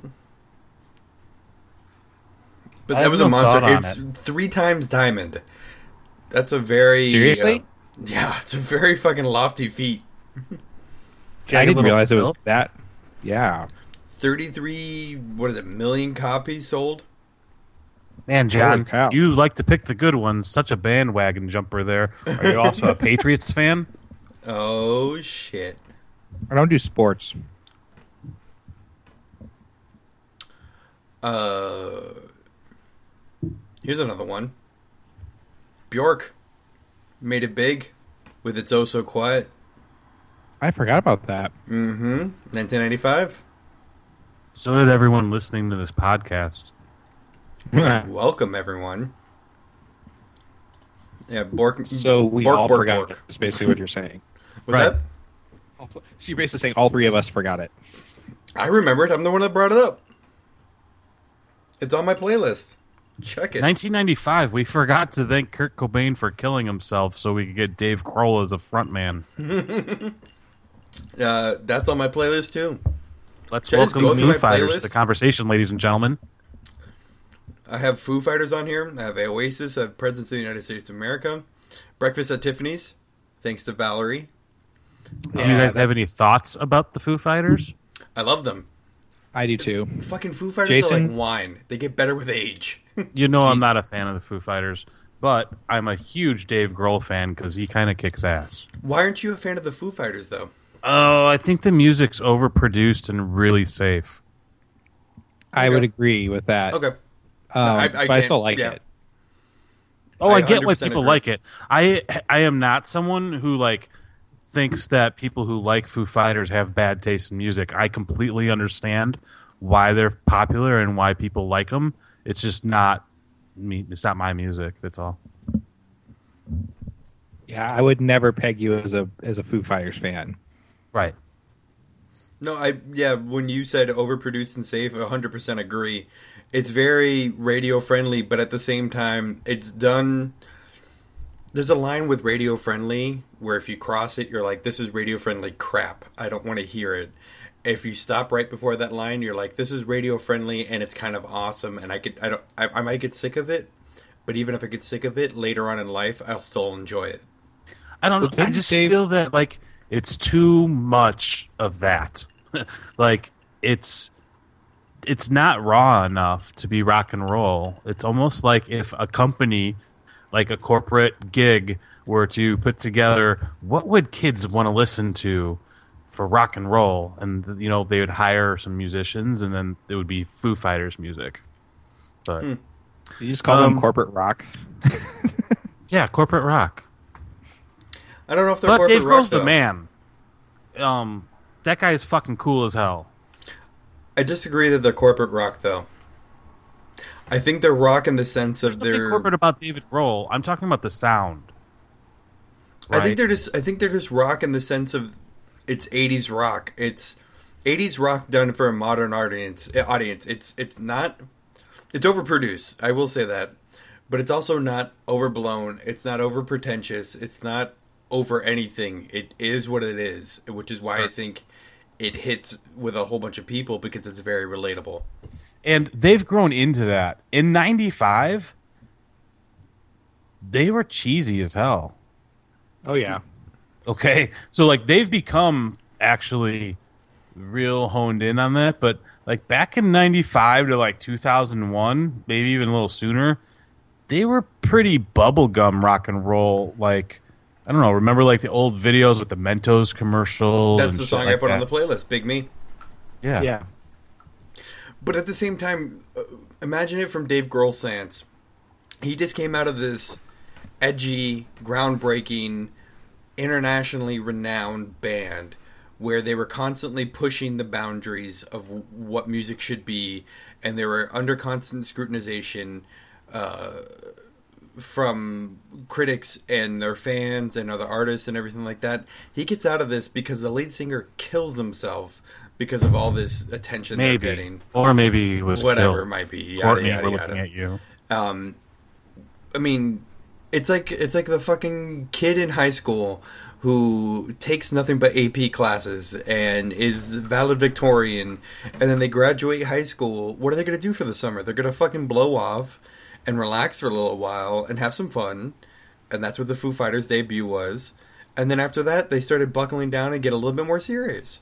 But I that have was no a monster. thought on It's it. three times diamond. That's a very Seriously? uh, yeah, it's a very fucking lofty feat. I Jagged didn't Little realize it was Pill? that. Yeah, Thirty-three, what is it, million copies sold? Man, John, Holy cow. you like to pick the good ones. Such a bandwagon jumper there. Are you also a Patriots fan? Oh shit! I don't do sports. Uh, here's another one. Bjork made it big with its Oh So Quiet. I forgot about that. Mm-hmm. nineteen ninety-five. So did everyone listening to this podcast. Welcome everyone. Yeah, Bork. So we Bork, all Bork, forgot Bork. it. Is basically what you're saying. What's Right. that? So you're basically saying all three of us forgot it. I remember it. I'm the one that brought it up. It's on my playlist. Check it. nineteen ninety-five, we forgot to thank Kurt Cobain for killing himself so we could get Dave Grohl as a frontman. Uh, that's on my playlist too. Let's Should I just welcome go the through Foo my Fighters playlist? to the conversation, ladies and gentlemen. I have Foo Fighters on here. I have Oasis. I have Presidents of the United States of America. Breakfast at Tiffany's. Thanks to Valerie. Do you guys have any thoughts about the Foo Fighters? I love them. I do too. Fucking Foo Fighters are Jason? like wine. They get better with age. You know I'm not a fan of the Foo Fighters, but I'm a huge Dave Grohl fan because he kind of kicks ass. Why aren't you a fan of the Foo Fighters though? Oh, I think the music's overproduced and really safe. I Okay. would agree with that. Okay. Um, I- I but I can't- still like yeah. it. Oh, I I, get why one hundred percent people agree. like it. I I am not someone who like thinks that people who like Foo Fighters have bad taste in music. I completely understand why they're popular and why people like them. It's just not me. It's not my music. That's all. Yeah, I would never peg you as a as a Foo Fighters fan. Right. No, I yeah. When you said overproduced and safe, I one hundred percent agree. It's very radio friendly, but at the same time, it's done. There's a line with radio friendly where if you cross it, you're like, "This is radio friendly crap. I don't want to hear it." If you stop right before that line, you're like, "This is radio friendly and it's kind of awesome." And I could, I don't, I, I might get sick of it, but even if I get sick of it later on in life, I'll still enjoy it. I don't Well, know. I didn't just Dave- feel that like it's too much of that. Like it's it's not raw enough to be rock and roll. It's almost like if a company, like a corporate gig, were to put together what would kids want to listen to for rock and roll, and you know they would hire some musicians, and then it would be Foo Fighters music. But You just call Um, them corporate rock. yeah, corporate rock. I don't know if they're But corporate Dave rock, Grohl's the though. man. Um, that guy is fucking cool as hell. I disagree that they're corporate rock, though. I think they're rock in the sense of Nothing their. corporate about David Grohl. I'm talking about the sound. I think Right? they're just. I think they're just rock in the sense of it's eighties rock. It's eighties rock done for a modern audience. Audience. It's it's not. It's overproduced. I will say that, but it's also not overblown. It's not over pretentious. It's not over anything. It is what it is, which is why I think it hits with a whole bunch of people because it's very relatable. And they've grown into that. In ninety-five, they were cheesy as hell. Oh yeah. Okay? So, like, they've become actually real honed in on that. But, like, back in ninety-five to, like, two thousand one, maybe even a little sooner, they were pretty bubblegum rock and roll. Like, I don't know. Remember, like, the old videos with the Mentos commercial? That's and the shit song I like put on that? the playlist. Big Me. Yeah. Yeah. But at the same time, uh, imagine it from Dave Grohl's stance. He just came out of this edgy, groundbreaking, internationally renowned band where they were constantly pushing the boundaries of w- what music should be, and they were under constant scrutinization uh, from critics and their fans and other artists and everything like that. He gets out of this because the lead singer kills himself because of all this attention Maybe. they're getting. Or maybe he was Whatever killed. it might be. Yada, Courtney, yada, we're yada. looking at you. Um, I mean, it's like it's like the fucking kid in high school who takes nothing but A P classes and is valedictorian, and then they graduate high school. What are they going to do for the summer? They're going to fucking blow off and relax for a little while and have some fun, and that's what the Foo Fighters debut was. And then after that, they started buckling down and get a little bit more serious.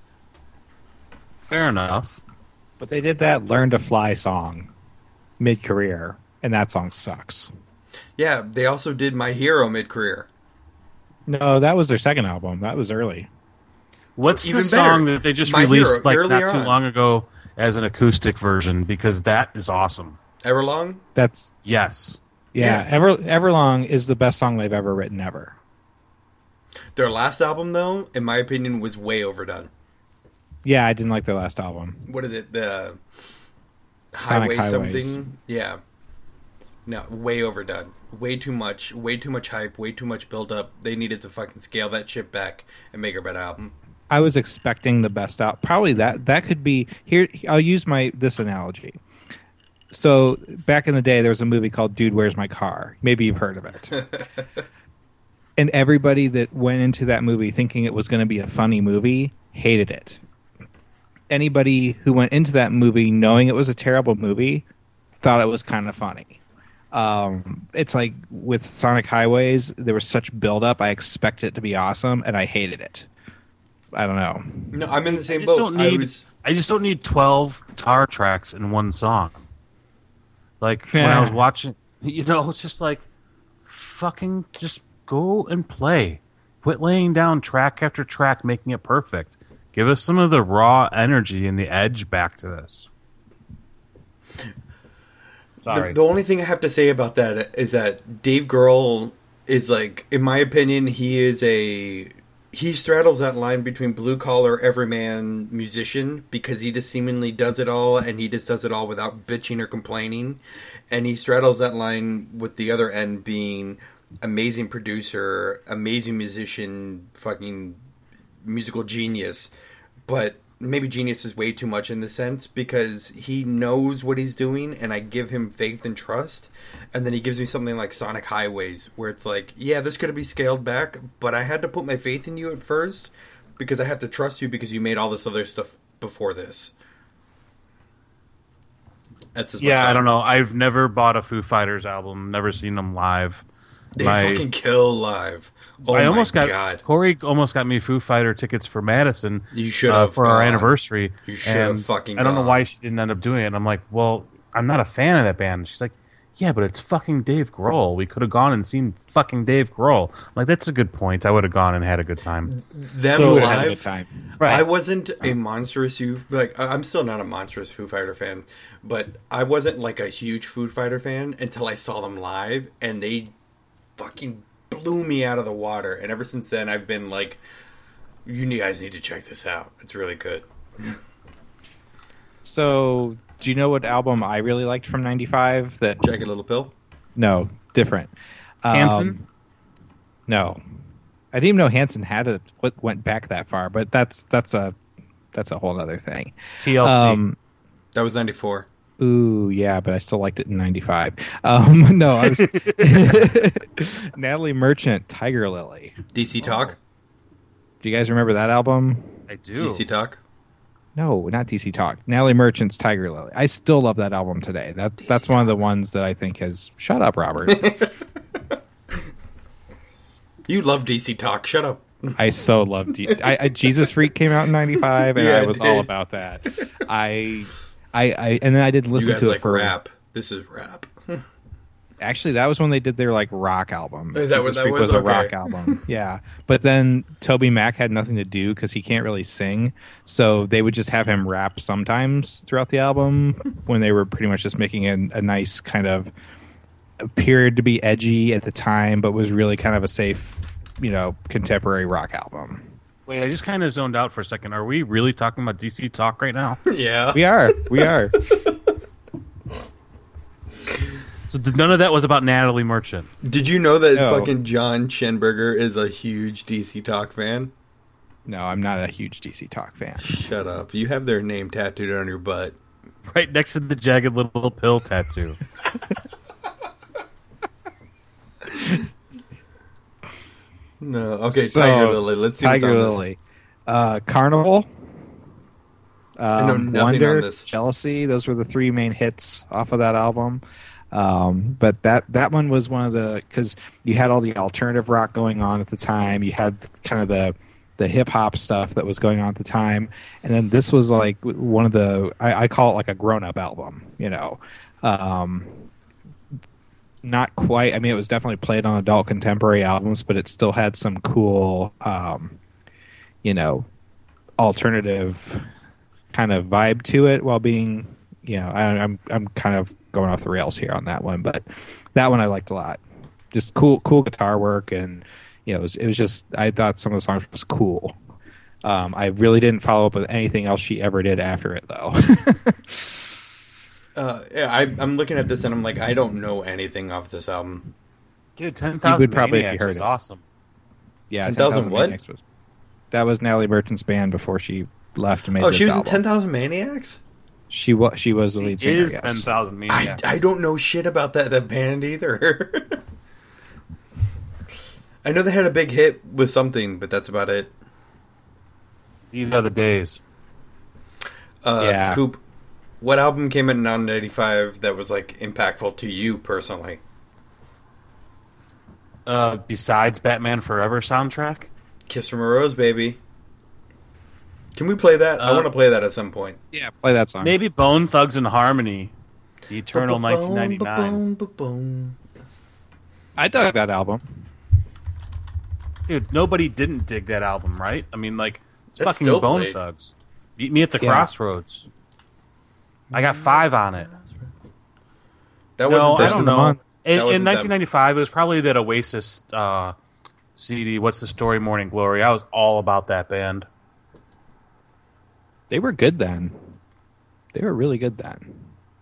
Fair enough. But they did that "Learn to Fly" song mid-career, and that song sucks. Yeah, they also did My Hero mid-career. No, that was their second album. That was early. What's Even the song better, that they just My released Hero, like earlier not too on. long ago as an acoustic version? Because that is awesome. Everlong? That's Yes. yeah. Yeah. Ever Everlong is the best song they've ever written ever. Their last album, though, in my opinion, was way overdone. Yeah, I didn't like their last album. What is it? The Sonic Highway Highways. something? Yeah. No, way overdone. Way too much. Way too much hype. Way too much build up. They needed to fucking scale that shit back and make a better album. I was expecting the best out. Probably that that could be here. I'll use my this analogy. So back in the day, there was a movie called "Dude, Where's My Car?" Maybe you've heard of it. And everybody that went into that movie thinking it was going to be a funny movie hated it. Anybody who went into that movie knowing it was a terrible movie thought it was kind of funny. Um, it's like with Sonic Highways, there was such build-up. I expected it to be awesome, and I hated it. I don't know. No, I'm in the I same just boat. don't I need. was, I just don't need twelve guitar tracks in one song. Like when I Yeah. was watching, you know, it's just like fucking just go and play. Quit laying down track after track, making it perfect. Give us some of the raw energy and the edge back to this. Sorry. The, the only thing I have to say about that is that Dave Grohl is like, in my opinion, he is a he straddles that line between blue collar everyman musician because he just seemingly does it all and he just does it all without bitching or complaining, and he straddles that line with the other end being amazing producer, amazing musician, fucking musical genius, but maybe genius is way too much in the sense because he knows what he's doing and I give him faith and trust, and then he gives me something like Sonic Highways where it's like, yeah, this could be scaled back, but I had to put my faith in you at first because I have to trust you because you made all this other stuff before this. That's just my Yeah, I thought. don't know. I've never bought a Foo Fighters album. Never seen them live. They My- fucking kill live. Oh I almost my got god. Corey almost got me Foo Fighter tickets for Madison. You should uh, have for our gone. anniversary. You should have And fucking I don't know gone. why she didn't end up doing it. And I'm like, well, I'm not a fan of that band. She's like, yeah, but it's fucking Dave Grohl. We could have gone and seen fucking Dave Grohl. I'm like, that's a good point. I would have gone and had a good time. Them So it had a live. good time. Right. I wasn't a monstrous Foo like I- I'm still not a monstrous Foo Fighter fan, but I wasn't like a huge Foo Fighter fan until I saw them live, and they fucking blew me out of the water. And ever since then, I've been like, you guys need to check this out. It's really good. So, do you know what album I really liked from ninety-five? That Jagged Little Pill? No, different. Um, Hanson? No. I didn't even know Hanson had it, went back that far, but that's that's a that's a whole other thing. T L C. Um, That was ninety-four. Ooh, yeah, but I still liked it in ninety-five. Um, no, I was Natalie Merchant, Tiger Lily. D C Talk? Do you guys remember that album? I do. D C Talk? No, not D C Talk. Natalie Merchant's Tiger Lily. I still love that album today. That that's one of the ones that I think has. Shut up, Robert. You love D C Talk. Shut up. I so love D- I, I Jesus Freak came out in ninety-five, and Yeah, I it was did. all about that. I, I, I, and then I didn't You listen guys to like it for rap. This is rap. Actually, that was when they did their like rock album. Is that what Jesus that Freak was? a Okay. rock album. Yeah, but then Toby Mac had nothing to do because he can't really sing, so they would just have him rap sometimes throughout the album when they were pretty much just making a, a nice kind of appeared to be edgy at the time, but was really kind of a safe, you know, contemporary rock album. Wait, I just kind of zoned out for a second. Are we really talking about D C Talk right now? Yeah. We are, we are. So th- none of that was about Natalie Merchant. Did you know that No. fucking John Schenberger is a huge D C Talk fan? No, I'm not a huge D C Talk fan. Shut up. You have their name tattooed on your butt. Right next to the Jagged Little Pill tattoo. No. Okay, So, Tiger Lily. Let's see Tiger what's on Lily, uh, Carnival, um, know nothing Wonder, on this. Jealousy. Those were the three main hits off of that album. Um, but that that one was one of the because you had all the alternative rock going on at the time. You had kind of the the hip hop stuff that was going on at the time, and then this was like one of the I, I call it like a grown up album. You know. Um, not quite. I mean, it was definitely played on adult contemporary albums, but it still had some cool, um, you know, alternative kind of vibe to it, while being, you know, I, I'm I'm kind of going off the rails here on that one, but that one I liked a lot. Just cool, cool guitar work, and you know, it was, it was just I thought some of the songs was cool. Um, I really didn't follow up with anything else she ever did after it, though. Uh, yeah, I, I'm looking at this and I'm like, I don't know anything off this album. Dude, ten You thousand would probably if you Maniacs heard was it. awesome. Yeah, ten thousand what? Maniacs was. That was Natalie Merchant's band before she left and made Oh, this she was album. in ten thousand Maniacs? She was she was the lead It singer. is ten Yes. thousand I, Maniacs. I don't know shit about that, that band either. I know they had a big hit with something, but that's about it. These are the days. Uh, Yeah. Coop, what album came in nineteen ninety-five that was like impactful to you personally? Uh, besides Batman Forever soundtrack? Kiss from a Rose, baby. Can we play that? I Uh, want to play that at some point. Yeah, play that song. Maybe Bone Thugs and Harmony. The Eternal nineteen ninety-nine. Ba-boom. I dug that album. Dude, nobody didn't dig that album, right? I mean, like, it's That's fucking still Bone played. Thugs. Meet me at the Yeah. Crossroads. I got five on it. That No, wasn't I that- don't of the know. month. In, That wasn't in them. nineteen ninety-five, it was probably that Oasis uh, C D, What's the Story, Morning Glory. I was all about that band. They were good then. They were really good then.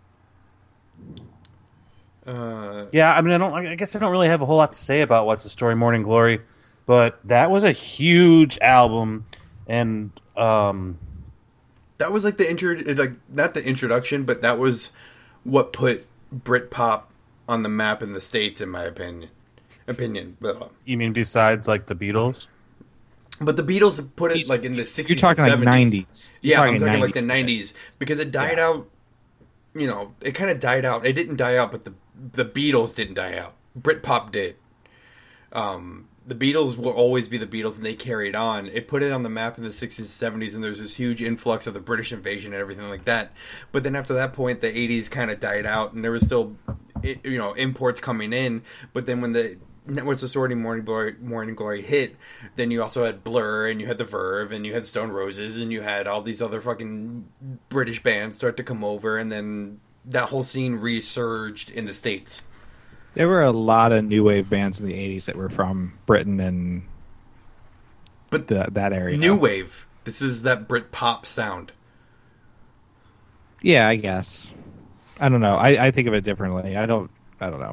Uh, Yeah, I mean, I don't. I guess I don't really have a whole lot to say about What's the Story, Morning Glory, but that was a huge album, and um, that was like the intro, like not the introduction, but that was what put Britpop on the map in the States, in my opinion. Opinion, but you mean besides like the Beatles? but the Beatles put it like in the sixties. You're talking like seventies. nineties. You're Yeah, I'm talking nineties. like the nineties because it died out. You know, it kind of died out. It didn't die out, but the the Beatles didn't die out. Britpop did. Um, the Beatles will always be the Beatles, and they carried on. It put it on the map in the sixties and seventies, and there's this huge influx of the British invasion and everything like that. But then after that point, the eighties kind of died out, and there was still, you know, imports coming in. But then when the What's the Story, Morning Glory, Morning Glory hit, then you also had Blur, and you had The Verve, and you had Stone Roses, and you had all these other fucking British bands start to come over, and then that whole scene resurged in the States. There were a lot of new wave bands in the eighties that were from Britain and But the, that area. New wave. This is that Brit pop sound. Yeah, I guess. I don't know. I, I think of it differently. I don't. I don't know.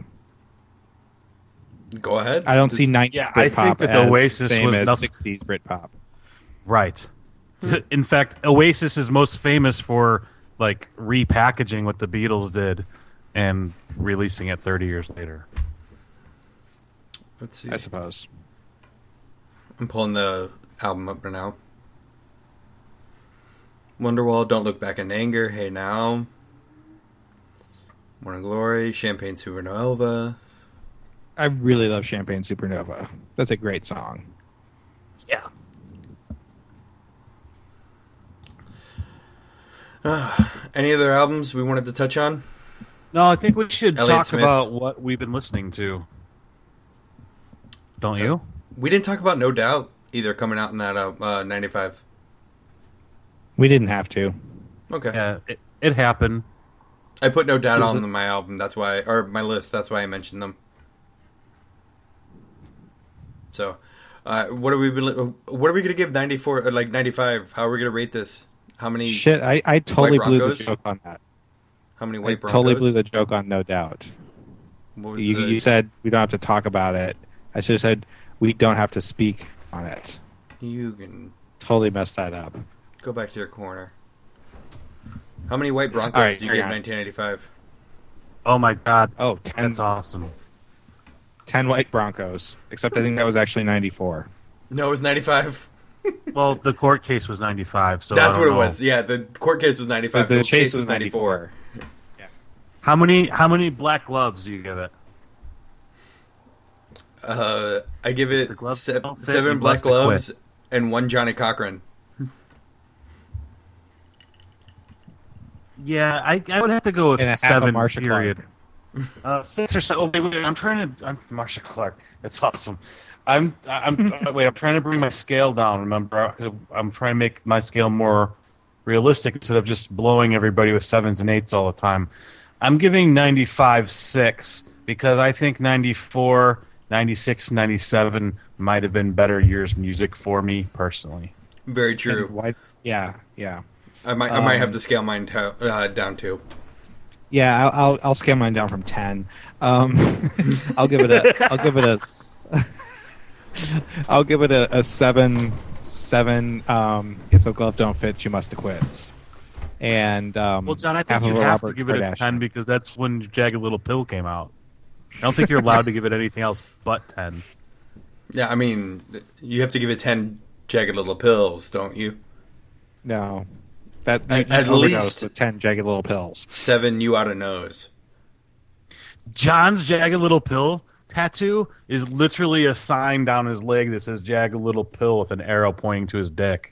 Go ahead. I don't see This- nineties Yeah, I Britpop think that as Oasis the same was as nothing- sixties Britpop. Right. In fact, Oasis is most famous for like repackaging what the Beatles did and releasing it thirty years later. Let's see. I suppose. I'm pulling the album up right now. Wonderwall, Don't Look Back in Anger, Hey Now, Morning Glory, Champagne Supernova. I really love Champagne Supernova. That's a great song. Yeah. Any other albums we wanted to touch on? No, I think we should Elliott talk Smith. about what we've been listening to. Don't you? We didn't talk about No Doubt either coming out in that uh, uh, ninety-five. We didn't have to. Okay. Yeah, it, it happened. I put No Doubt Was on it- my album. That's why, or my list. That's why I mentioned them. So, uh, what are we? What are we gonna give ninety-four? Or like ninety-five? How are we gonna rate this? How many? Shit, I, I totally White blew the Broncos? joke on that. How many I White Broncos? totally blew the joke on No Doubt. What was You, the- you said we don't have to talk about it. I should have said we don't have to speak on it. You can Totally messed that up. go back to your corner. How many White Broncos All right, do you hang give on. nineteen eighty-five? Oh my god, Oh, ten, that's awesome. ten White Broncos. Except I think that was actually ninety-four. No, it was ninety-five. Well, the court case was ninety-five, so I That's don't what it know. was. Yeah, the court case was ninety-five. But the the chase was ninety-four. How many how many black gloves do you give it? Uh, I give it The gloves se- don't fit, seven you black must have quit. gloves and one Johnny Cochran. Yeah, I, I would have to go with And a half of seven. Marsha period. Uh, six or seven. Oh, wait, wait, I'm trying to. I'm Marsha Clark. That's awesome. I'm. I'm. wait, I'm trying to bring my scale down. Remember, because I'm trying to make my scale more realistic instead of just blowing everybody with sevens and eights all the time. I'm giving ninety-five six because I think ninety-four, ninety-six, ninety-seven might have been better years music for me personally. Very true. And White, yeah, yeah. I might, I might Um, have to scale mine to, uh, down too. Yeah, I'll, I'll I'll scale mine down from ten. Um, I'll give it a I'll give it a s- I'll give it a, a seven seven. Um, if the glove don't fit, you must have quit. And um, Well, John, I half think you of a have Robert to give it a Kardashian. ten because that's when Jagged Little Pill came out. I don't think you're allowed to give it anything else but ten. Yeah, I mean, you have to give it ten Jagged Little Pills, don't you? No, that you, At- you at overdosed least- with ten Jagged Little Pills. Seven, you oughta knows. John's Jagged Little Pill tattoo is literally a sign down his leg that says Jagged Little Pill with an arrow pointing to his dick.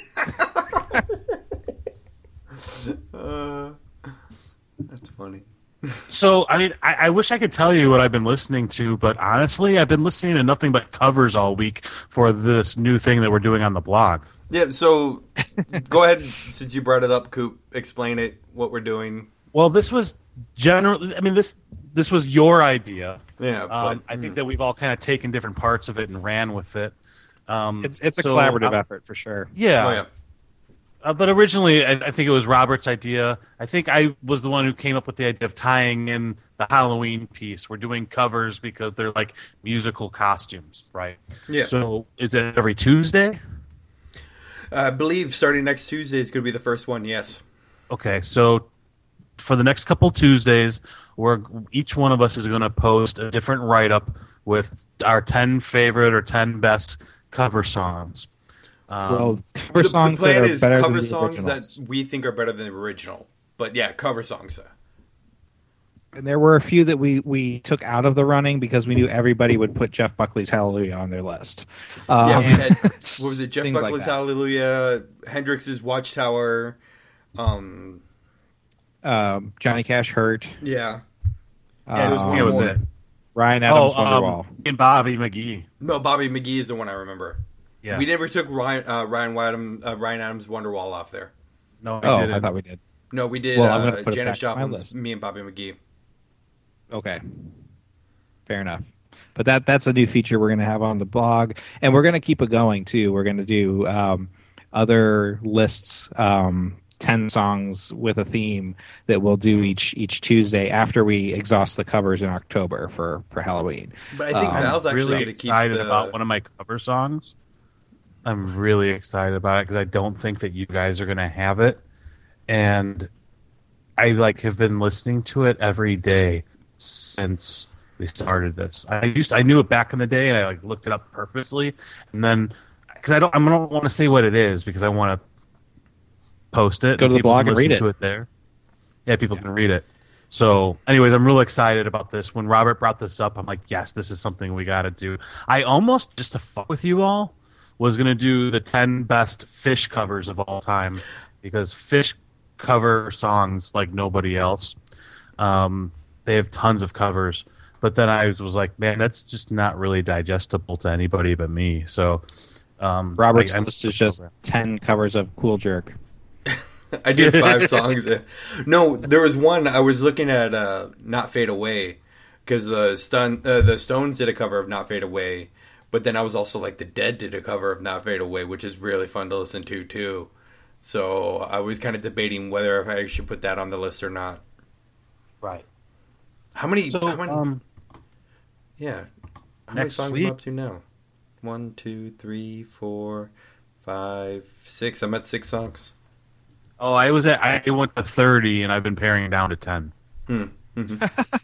Uh, that's funny. So, I mean, I, I wish I could tell you what I've been listening to, but honestly, I've been listening to nothing but covers all week for this new thing that we're doing on the blog. Yeah, so go ahead, since you brought it up, Coop, explain it, what we're doing. Well, this was generally, I mean, this this was your idea. Yeah, but Um, I think that we've all kind of taken different parts of it and ran with it. Um, It's it's a so collaborative I'm- effort for sure. Yeah. oh, yeah. Uh, but originally, I, I think it was Robert's idea. I think I was the one who came up with the idea of tying in the Halloween piece. We're doing covers because they're like musical costumes, right? Yeah. So is it every Tuesday? I believe starting next Tuesday is going to be the first one, yes. Okay, so for the next couple Tuesdays, we're each one of us is going to post a different write-up with our ten favorite or ten best cover songs. Um, Well, cover The, songs the plan that are is better cover than the songs originals. that we think are better than the original. But yeah, cover songs. And there were a few that we, we took out of the running because we knew everybody would put Jeff Buckley's Hallelujah on their list. Um, Yeah, we had, what was it, Jeff things like Buckley's that. Hallelujah, Hendrix's Watchtower, um, um, Johnny Cash Hurt. yeah. yeah, there's um, one it was more. it. Ryan Adams Oh, Wonderwall. um, and Bobby McGee. No, Bobby McGee is the one I remember. Yeah. We never took Ryan uh, Ryan Wadham, uh, Ryan Adams Wonderwall off there. No, we Oh, didn't. I thought we did. No, we did Well, I'm gonna uh, put it Janis back on my Joplin's list. Me and Bobby McGee. Okay. Fair enough. But that that's a new feature we're going to have on the blog, and we're going to keep it going too. We're going to do um, other lists, um, ten songs with a theme that we'll do each each Tuesday after we exhaust the covers in October for, for Halloween. But I think Um, Val's actually really going to keep excited the... about one of my cover songs. I'm really excited about it because I don't think that you guys are going to have it, and I like have been listening to it every day since we started this. I used I knew it back in the day, and I like looked it up purposely, and then because I don't I don't want to say what it is because I want to post it. Go to the people blog can and listen read it. to it there. Yeah, people can read it. So, anyways, I'm real excited about this. When Robert brought this up, I'm like, yes, this is something we got to do. I almost, just to fuck with you all, was going to do the ten best Fish covers of all time because Fish cover songs like nobody else. Um, they have tons of covers. But then I was like, man, that's just not really digestible to anybody but me. So, um, Robert's I- I'm- list is just ten covers of Cool Jerk. I did five songs. No, there was one I was looking at. Uh, Not Fade Away, because the stun uh, the Stones did a cover of Not Fade Away, but then I was also like the Dead did a cover of Not Fade Away, which is really fun to listen to too. So I was kind of debating whether if I should put that on the list or not. Right. How many? So, how many um, yeah. How many next songs week- am I up to now? One, two, three, four, five, six. I'm at six songs. oh, I was at, I went to thirty, and I've been paring down to ten. Hmm. Mhm.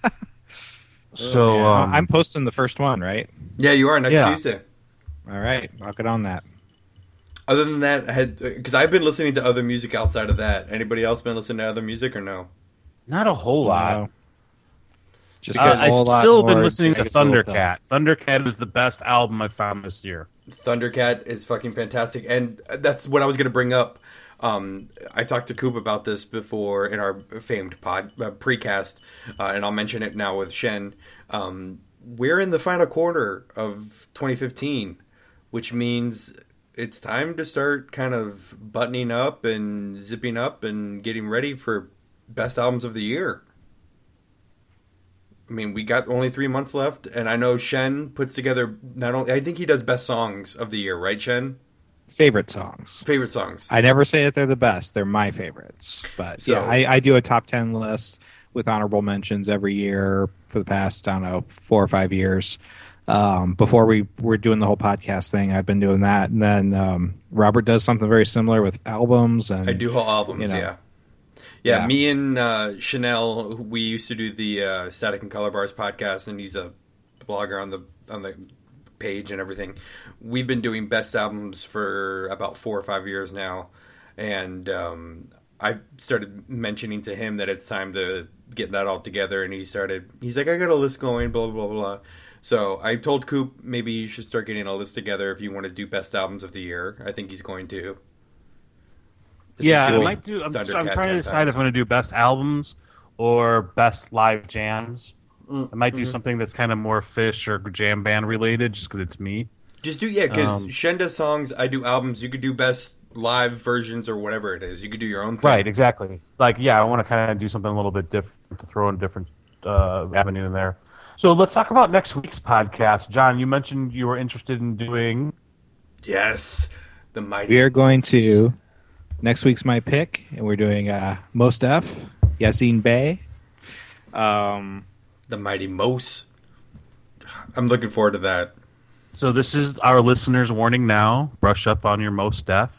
So, Yeah, um, I'm posting the first one, right? Yeah, you are next Yeah. Tuesday. All right, I'll get on that. Other than that, I had because I've been listening to other music outside of that. Anybody else been listening to other music or no? not a whole lot. No. Just Because a Uh, whole I've lot still more been listening to Jagged Little Pill. Thundercat. Thundercat is the best album I found this year. Thundercat is fucking fantastic, and that's what I was going to bring up. Um, I talked to Coop about this before in our famed pod uh, precast, uh, and I'll mention it now with Shen. Um, we're in the final quarter of twenty fifteen, which means it's time to start kind of buttoning up and zipping up and getting ready for best albums of the year. I mean, we got only three months left, and I know Shen puts together not only. I think he does best songs of the year, right, Shen? Favorite songs. Favorite songs. I never say that they're the best. They're my favorites. But So- yeah, I, I do a top ten list with honorable mentions every year for the past, I don't know, four or five years. Um, before we were doing the whole podcast thing, I've been doing that. And then um, Robert does something very similar with albums. And I do whole albums, you know. yeah. yeah. Yeah. me and uh, Chanel, who- we used to do the uh, Static and Color Bars podcast, and he's a blogger on the on the page and everything. We've been doing best albums for about four or five years now, and um, I started mentioning to him that it's time to get that all together, and he started. He's like, I got a list going, blah blah blah blah. So I told Coop maybe you should start getting a list together if you want to do best albums of the year. I think he's going to. This Yeah, is I gonna might be do. I'm, Thundercat I'm trying to ten decide times. if I'm going to do best albums or best live jams. Mm, I might do mhm. something that's kind of more Fish or jam band related, just because it's me. Just do yeah, because Um, Shen does songs, I do albums. You could do best live versions or whatever it is. You could do your own thing. Right, exactly. Like, yeah, I want to kind of do something a little bit different to throw in a different uh, avenue in there. So let's talk about next week's podcast. John, you mentioned you were interested in doing. Yes, the mighty. we are going to, next week's my pick, and we're doing uh, Most Def, Yassine Bey. Um, the mighty Mos. I'm looking forward to that. So this is our listeners' warning now. Brush up on your Most Def.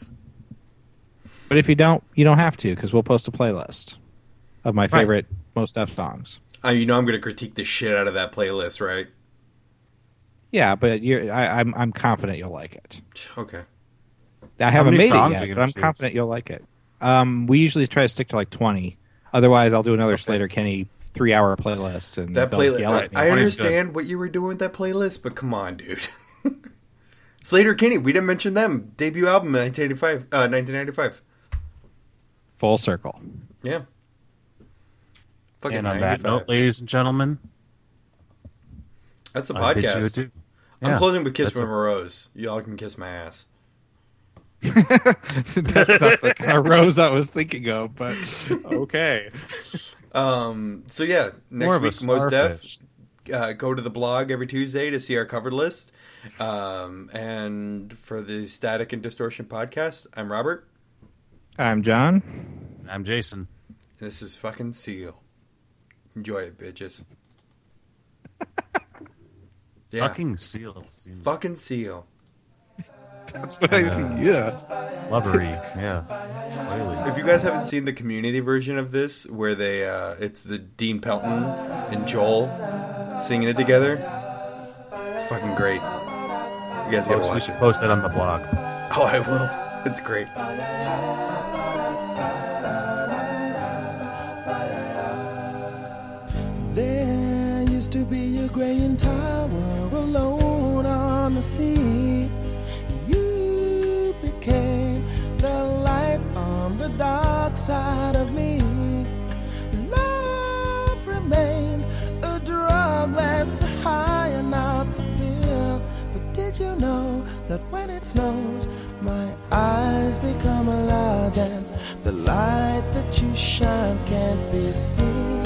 but if you don't, you don't have to, because we'll post a playlist of my Right. favorite Most Def songs. Uh, you know I'm going to critique the shit out of that playlist, right? Yeah, but you're, I, I'm I'm confident you'll like it. Okay. I haven't many made it songs are yet, you but gonna I'm choose? confident you'll like it. Um, we usually try to stick to like twenty. Otherwise, I'll do another Slater Kenny three-hour playlist, and That they'll playlist. yell at me. I, I twenty's understand what you were doing with that playlist, but come on, dude. Slater Kinney, we didn't mention them. Debut album in nineteen eighty-five, uh, nineteen ninety-five. Full circle. Yeah. Fucking And on that ninety-five. note, ladies and gentlemen, That's the I bid you podcast. adieu. I'm Yeah, closing with Kiss that's from a- a Rose. Y'all can kiss my ass. That's not the kind of rose I was thinking of, but okay. Um. So yeah, More next of a week, Most Def. starfish. uh, go to the blog every Tuesday to see our cover list. Um, and for the Static and Distortion podcast, I'm Robert. I'm John. I'm Jason. And this is fucking Seal. Enjoy it, bitches. Yeah. Fucking Seal. Seems Fucking Seal. That's what I think. Yeah. lovery. Yeah. Really. If you guys haven't seen the community version of this, where they, uh, it's the Dean Pelton and Joel singing it together, it's fucking great. You guys gotta Post, we watch should it. post that on the blog. Oh, I will. It's great. There used to be a graying tower alone on the sea. You became the light on the dark side of me. Love remains a drug that's the high and not the pill. But did you know that when it snows, my eyes become large and the light that you shine can't be seen?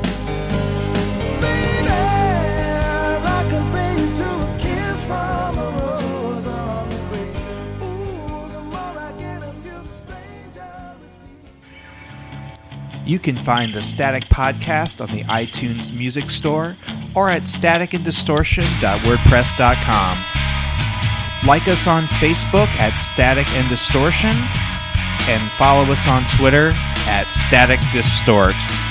You can find the Static Podcast on the iTunes Music Store or at static and distortion dot wordpress dot com. Like us on Facebook at Static and Distortion and follow us on Twitter at Static Distort.